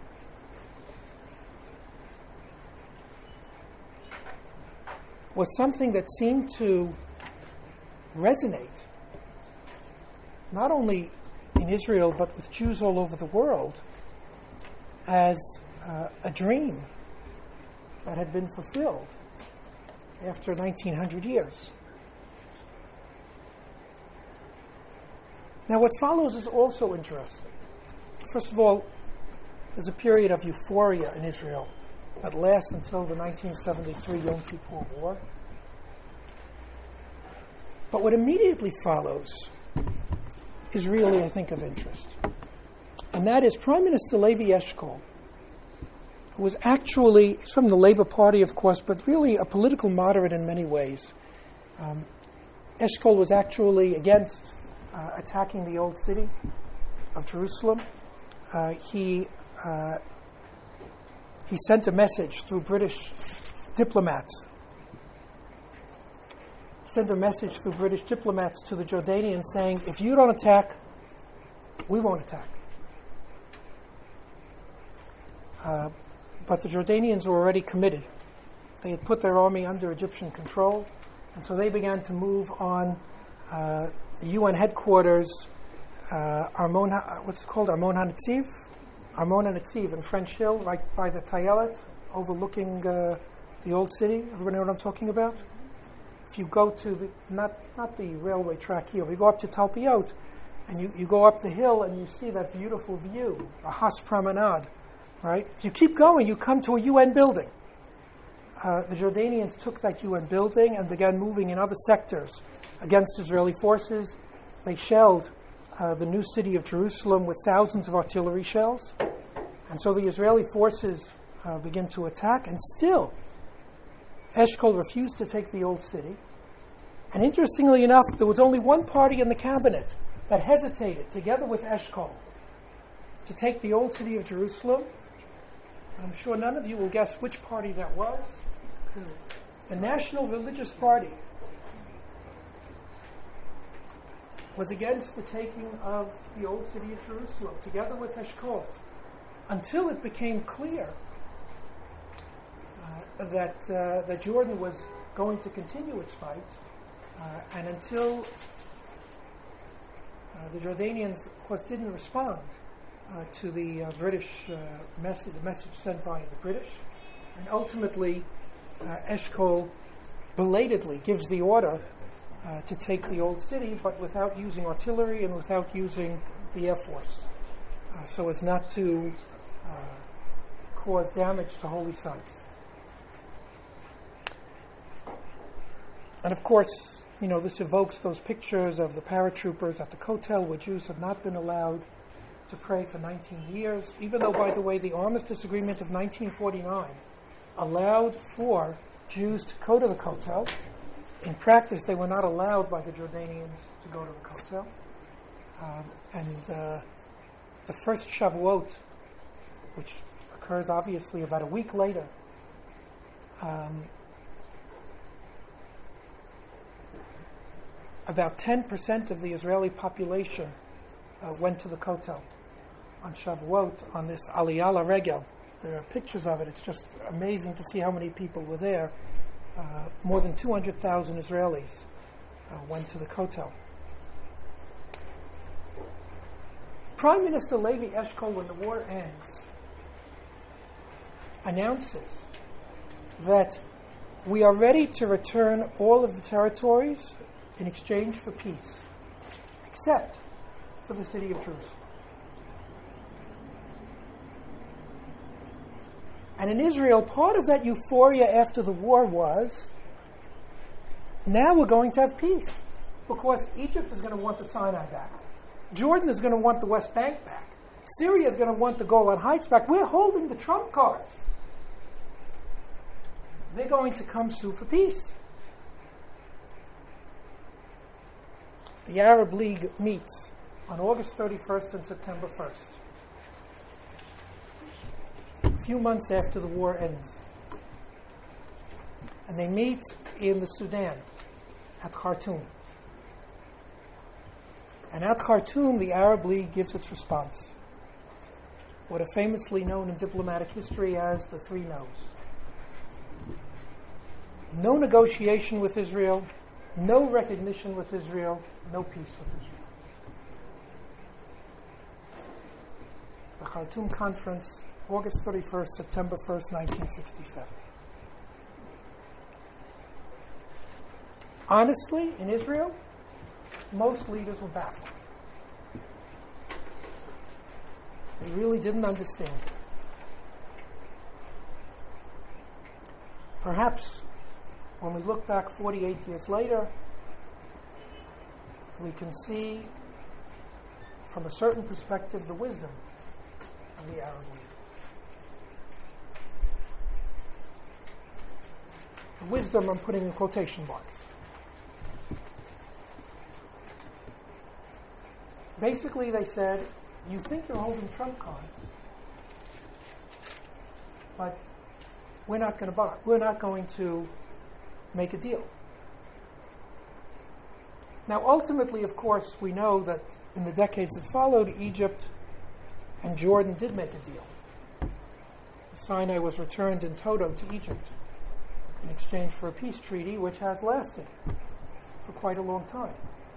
was something that seemed to resonate not only in Israel but with Jews all over the world as uh, a dream that had been fulfilled after nineteen hundred years. Now, what follows is also interesting. First of all, there's a period of euphoria in Israel that lasts until the nineteen seventy-three Yom Kippur War. But what immediately follows is really, I think, of interest. And that is Prime Minister Levi Eshkol, who was actually, he's from the Labour Party, of course, but really a political moderate in many ways. Um, Eshkol was actually against uh, attacking the old city of Jerusalem. Uh, he uh, he sent a message through British diplomats. He sent a message through British diplomats to the Jordanians saying, if you don't attack, we won't attack. Uh, but the Jordanians were already committed. They had put their army under Egyptian control, and so they began to move on uh, the U N headquarters, uh, Armon, what's it called, Armon HaNetziv? Armon HaNetziv in French Hill, right by the Tayelet, overlooking uh, the old city. Everybody know what I'm talking about? If you go to the, not not the railway track here, but you go up to Talpiot, and you, you go up the hill and you see that beautiful view, a Has Promenade, right? If you keep going, you come to a U N building. uh, the Jordanians took that U N building and began moving in other sectors against Israeli forces. They shelled uh, the new city of Jerusalem with thousands of artillery shells. And so the Israeli forces uh, begin to attack, and still Eshkol refused to take the old city. And interestingly enough, there was only one party in the cabinet that hesitated, together with Eshkol, to take the old city of Jerusalem. And I'm sure none of you will guess which party that was. The National Religious Party was against the taking of the old city of Jerusalem, together with Eshkol, until it became clear uh, that uh, that Jordan was going to continue its fight, uh, and until uh, the Jordanians, of course, didn't respond uh, to the uh, British uh, message, the message sent by the British, and ultimately uh, Eshkol belatedly gives the order uh, to take the old city, but without using artillery and without using the Air Force, uh, so as not to uh, cause damage to holy sites. And of course, you know, this evokes those pictures of the paratroopers at the Kotel, where Jews have not been allowed to pray for nineteen years, even though, by the way, the Armistice Agreement of nineteen forty-nine allowed for Jews to go to the Kotel. In practice, they were not allowed by the Jordanians to go to the Kotel. Um, and uh, the first Shavuot, which occurs obviously about a week later, um, about ten percent of the Israeli population uh, went to the Kotel on Shavuot, on this Aliyah LaRegel. There are pictures of it. It's just amazing to see how many people were there. Uh, more than two hundred thousand Israelis uh, went to the Kotel. Prime Minister Levi Eshkol, when the war ends, announces that we are ready to return all of the territories in exchange for peace, except for the city of Jerusalem. And in Israel, part of that euphoria after the war was, now we're going to have peace, because Egypt is going to want the Sinai back. Jordan is going to want the West Bank back. Syria is going to want the Golan Heights back. We're holding the trump cards. They're going to come sue for peace. The Arab League meets on August thirty-first and September first. A few months after the war ends. And they meet in the Sudan, at Khartoum. And at Khartoum, the Arab League gives its response, what are famously known in diplomatic history as the three no's. No negotiation with Israel, no recognition with Israel, no peace with Israel. The Khartoum Conference, August thirty-first, September first, nineteen sixty-seven. Honestly, in Israel, most leaders were baffled. They really didn't understand. Perhaps when we look back forty-eight years later, we can see from a certain perspective the wisdom of the Arab League. The wisdom I'm putting in quotation marks. Basically, they said, you think you're holding trump cards, but we're not going to buy. We're not going to make a deal. Now, ultimately, of course, we know that in the decades that followed, Egypt and Jordan did make a deal. Sinai was returned in toto to Egypt in exchange for a peace treaty, which has lasted for quite a long time.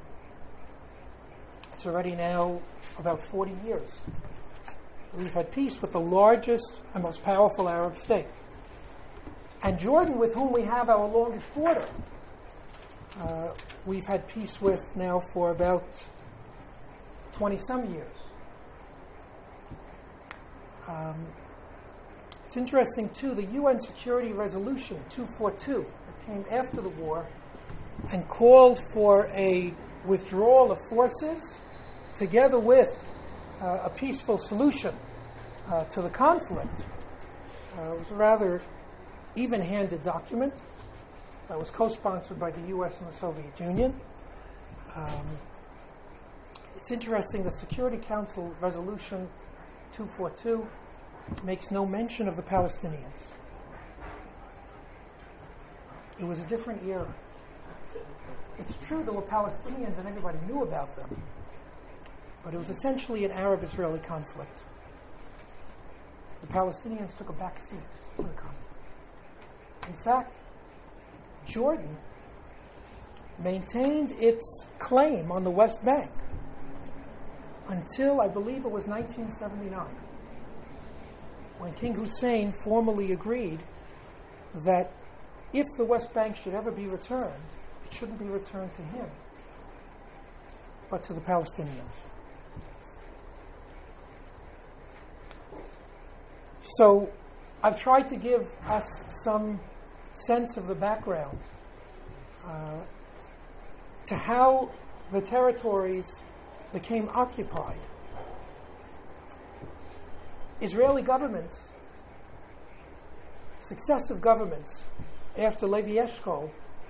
It's already now about forty years. We've had peace with the largest and most powerful Arab state. And Jordan, with whom we have our longest border, uh, we've had peace with now for about twenty-some years. Um, It's interesting, too, the U N Security Resolution two forty-two that came after the war and called for a withdrawal of forces together with uh, a peaceful solution uh, to the conflict. Uh, it was a rather even-handed document that was co-sponsored by the U S and the Soviet Union. Um, it's interesting, the Security Council Resolution two forty-two makes no mention of the Palestinians. It was a different era. It's true there were Palestinians and everybody knew about them, but it was essentially an Arab-Israeli conflict. The Palestinians took a back seat to the conflict. In fact, Jordan maintained its claim on the West Bank until, I believe it was nineteen seventy-nine, when King Hussein formally agreed that if the West Bank should ever be returned, it shouldn't be returned to him, but to the Palestinians. So I've tried to give us some sense of the background uh, to how the territories became occupied. Israeli governments, successive governments after Levi Eshkol,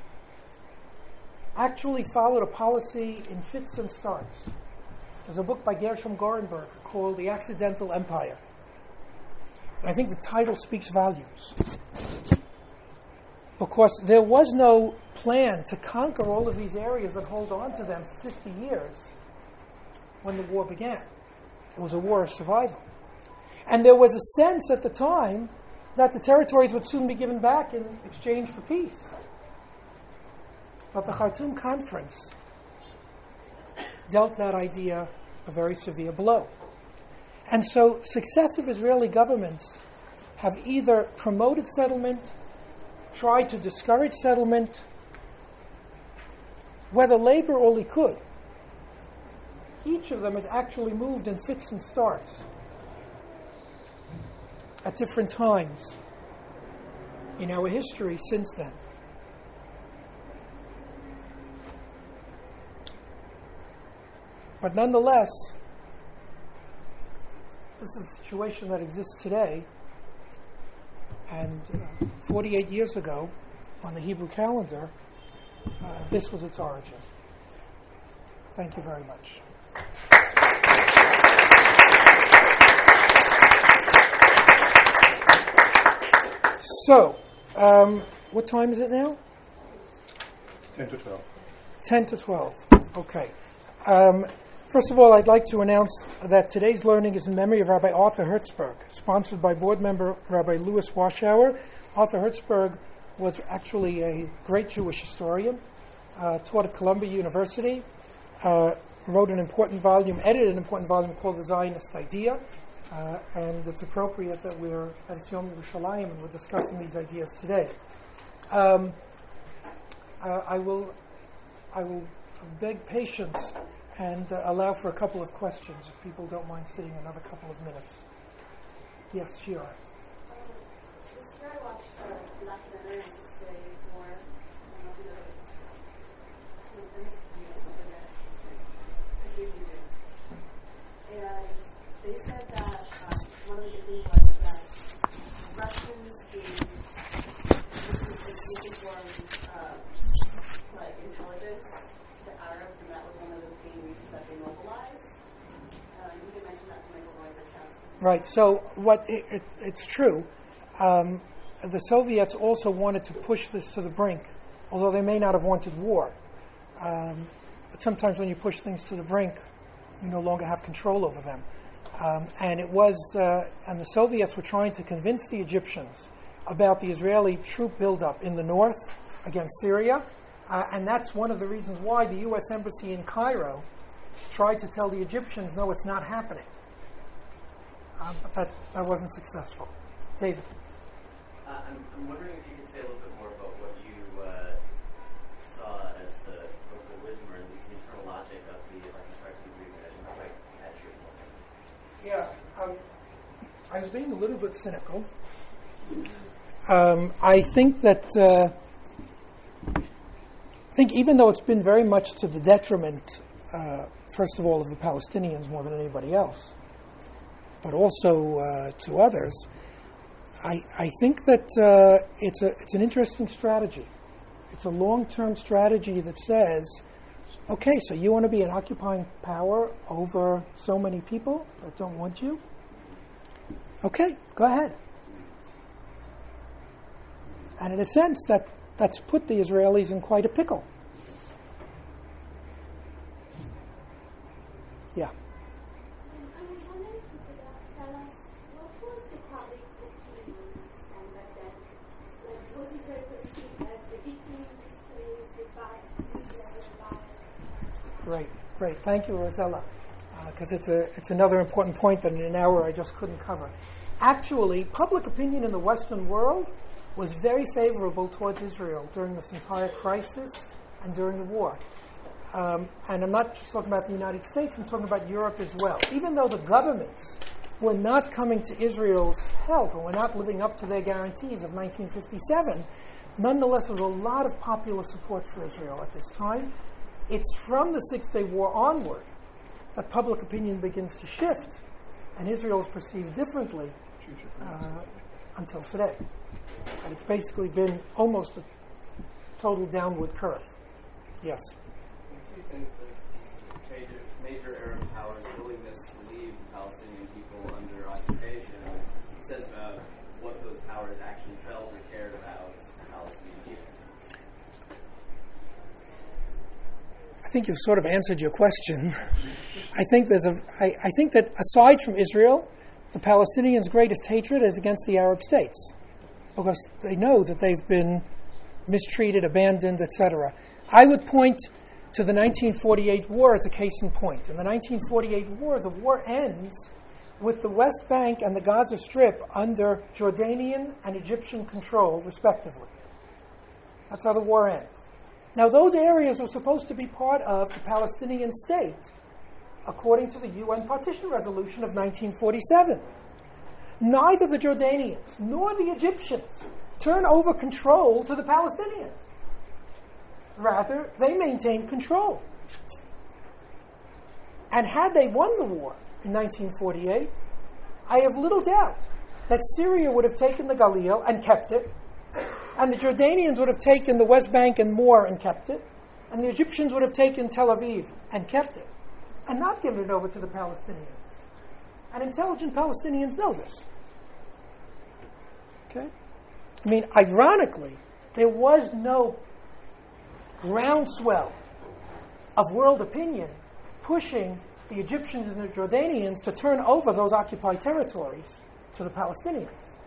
actually followed a policy in fits and starts. There's a book by Gershom Gorenberg called The Accidental Empire. And I think the title speaks volumes. Because there was no plan to conquer all of these areas and hold on to them for fifty years when the war began. It was a war of survival. And there was a sense at the time that the territories would soon be given back in exchange for peace. But the Khartoum Conference dealt that idea a very severe blow. And so successive Israeli governments have either promoted settlement, tried to discourage settlement, whether labor or Likud. Each of them has actually moved in fits and starts at different times in our history since then. But nonetheless, this is a situation that exists today. And uh, forty-eight years ago, on the Hebrew calendar, uh, this was its origin. Thank you very much. So, um, what time is it now? ten to twelve. ten to twelve. Okay. Um, First of all, I'd like to announce that today's learning is in memory of Rabbi Arthur Hertzberg, sponsored by board member Rabbi Louis Warschauer. Arthur Hertzberg was actually a great Jewish historian, uh, taught at Columbia University, uh, wrote an important volume, edited an important volume called The Zionist Idea, uh, and it's appropriate that we're at Yom Yerushalayim and we're discussing these ideas today. Um, uh, I will, I will beg patience and uh, allow for a couple of questions, if people don't mind sitting another couple of minutes. Yes, Shira. Um, this guy watched uh, documentary on Six Day War. I don't know if you know it. And they said that uh, one of the things was that Russians gave misinformed uh, like intelligence to the Arabs, and that was one of the main reasons that they mobilized. Uh, you can mention that to Michael Roy's account. Right. So what it, it, it's true. Um, the Soviets also wanted to push this to the brink, although they may not have wanted war. Um, but sometimes when you push things to the brink, you no longer have control over them. Um, and it was, uh, and the Soviets were trying to convince the Egyptians about the Israeli troop buildup in the north against Syria. Uh, and that's one of the reasons why the U S Embassy in Cairo tried to tell the Egyptians, no, it's not happening. Uh, but that, that wasn't successful. David. Uh, I'm, I'm wondering if you could say a little bit more about what you uh, saw as the, the wisdom, or at least the internal logic of the election Khartoum agreement. I didn't quite catch your point. Yeah, um, I was being a little bit cynical, Um, I think that uh, I think even though it's been very much to the detriment, uh, first of all, of the Palestinians more than anybody else, but also uh, to others, I, I think that uh, it's a it's an interesting strategy. It's a long-term strategy that says, okay, so you want to be an occupying power over so many people that don't want you? Okay, go ahead. And in a sense, that, that's put the Israelis in quite a pickle. Yeah. I was wondering if you could tell us what was the public opinion back then? Like, was Israel perceived as the victim in this case, the bad, the Great, great. Thank you, Rosella, because uh, it's a it's another important point that in an hour I just couldn't cover. Actually, public opinion in the Western world was very favorable towards Israel during this entire crisis and during the war. Um, and I'm not just talking about the United States, I'm talking about Europe as well. Even though the governments were not coming to Israel's help and were not living up to their guarantees of nineteen fifty-seven, nonetheless there was a lot of popular support for Israel at this time. It's from the Six-Day War onward that public opinion begins to shift, and Israel is perceived differently uh, until today. And it's basically been almost a total downward curve. Yes? Do you think that major, major Arab powers' willingness to leave the Palestinian people under occupation says about what those powers actually felt or cared about the Palestinian people? I think you've sort of answered your question. I think there's a. I, I think that aside from Israel, the Palestinians' greatest hatred is against the Arab states, because they know that they've been mistreated, abandoned, et cetera. I would point to the nineteen forty-eight war as a case in point. In the nineteen forty-eight war, the war ends with the West Bank and the Gaza Strip under Jordanian and Egyptian control, respectively. That's how the war ends. Now, those areas were supposed to be part of the Palestinian state, according to the U N Partition Resolution of nineteen forty-seven. Neither the Jordanians nor the Egyptians turn over control to the Palestinians. Rather, they maintain control. And had they won the war in nineteen forty-eight, I have little doubt that Syria would have taken the Galil and kept it, and the Jordanians would have taken the West Bank and more and kept it, and the Egyptians would have taken Tel Aviv and kept it, and not given it over to the Palestinians. And intelligent Palestinians know this. Okay? I mean, ironically, there was no groundswell of world opinion pushing the Egyptians and the Jordanians to turn over those occupied territories to the Palestinians.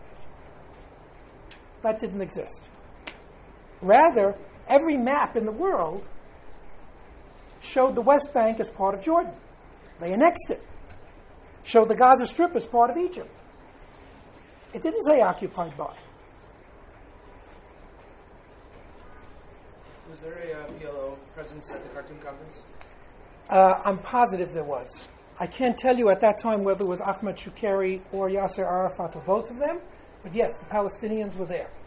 That didn't exist. Rather, every map in the world showed the West Bank as part of Jordan. They annexed it. Showed the Gaza Strip as part of Egypt. It didn't say occupied by. Was there a uh, P L O presence at the Khartoum conference? Uh, I'm positive there was. I can't tell you at that time whether it was Ahmed Shukeri or Yasser Arafat or both of them, but yes, the Palestinians were there.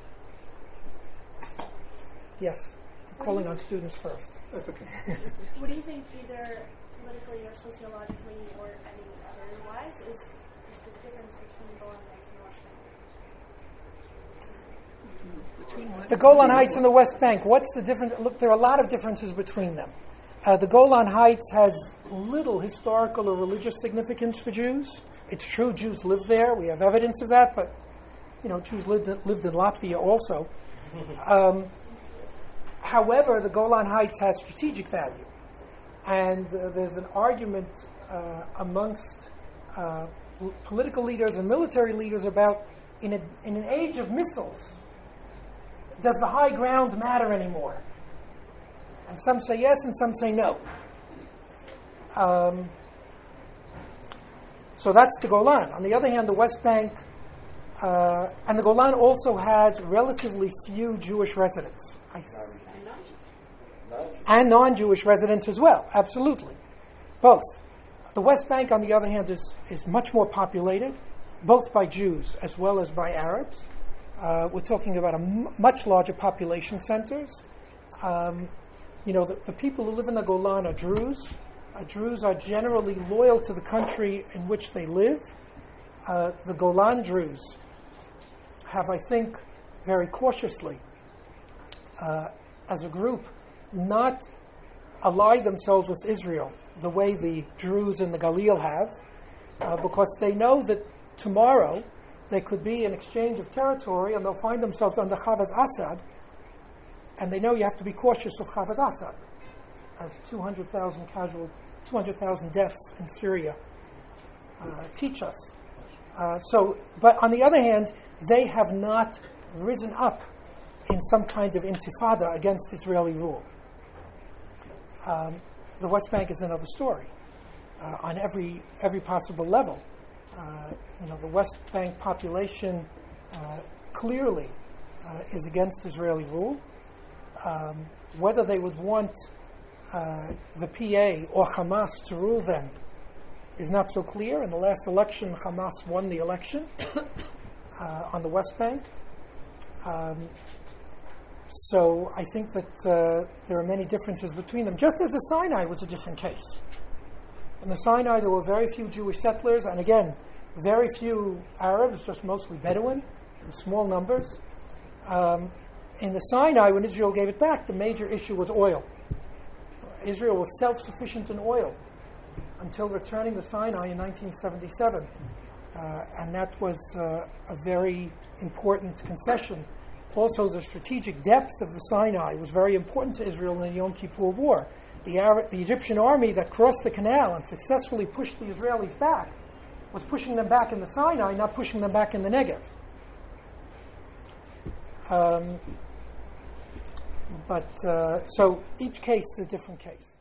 Yes, I'm calling on students first. That's okay. What do you think, either politically or sociologically or any otherwise, is, is the difference between Golan Heights and the West Bank? The Golan Heights and the West Bank, what's the difference? Look, there are a lot of differences between them. Uh, the Golan Heights has little historical or religious significance for Jews. It's true Jews live there. We have evidence of that, but you know, Jews lived in, lived in Latvia also. Um, however, the Golan Heights has strategic value. And uh, there's an argument uh, amongst uh, l- political leaders and military leaders about, in, a, in an age of missiles, does the high ground matter anymore? And some say yes, and some say no. Um, so that's the Golan. On the other hand, the West Bank, uh, and the Golan also has relatively few Jewish residents. I, and non-Jewish residents as well, absolutely. Both. The West Bank, on the other hand, is, is much more populated, both by Jews as well as by Arabs. Uh, we're talking about a m- much larger population centers. Um, you know, the, the people who live in the Golan are Druze. Uh, Druze are generally loyal to the country in which they live. Uh, the Golan Druze have, I think, very cautiously, uh, as a group, not allied themselves with Israel the way the Druze in the Galil have, uh, because they know that tomorrow there could be an exchange of territory and they'll find themselves under Hafez Assad, and they know you have to be cautious of Hafez Assad, as two hundred thousand casual, two hundred thousand deaths in Syria uh, teach us. Uh, so, but on the other hand, they have not risen up in some kind of intifada against Israeli rule. Um, the West Bank is another story uh, on every every possible level. Uh, you know, the West Bank population uh, clearly uh, is against Israeli rule. Um, whether they would want uh, the P A or Hamas to rule them is not so clear. In the last election, Hamas won the election uh, on the West Bank. Um, so I think that uh, there are many differences between them, just as the Sinai was a different case. In the Sinai, there were very few Jewish settlers, and again, very few Arabs, just mostly Bedouin, in small numbers. Um, in the Sinai, when Israel gave it back, the major issue was oil. Israel was self-sufficient in oil until returning the Sinai in nineteen seventy-seven. Uh, and that was uh, a very important concession. Also, the strategic depth of the Sinai was very important to Israel in the Yom Kippur War. The, Arab, the Egyptian army that crossed the canal and successfully pushed the Israelis back was pushing them back in the Sinai, not pushing them back in the Negev. Um, but uh, so each case is a different case.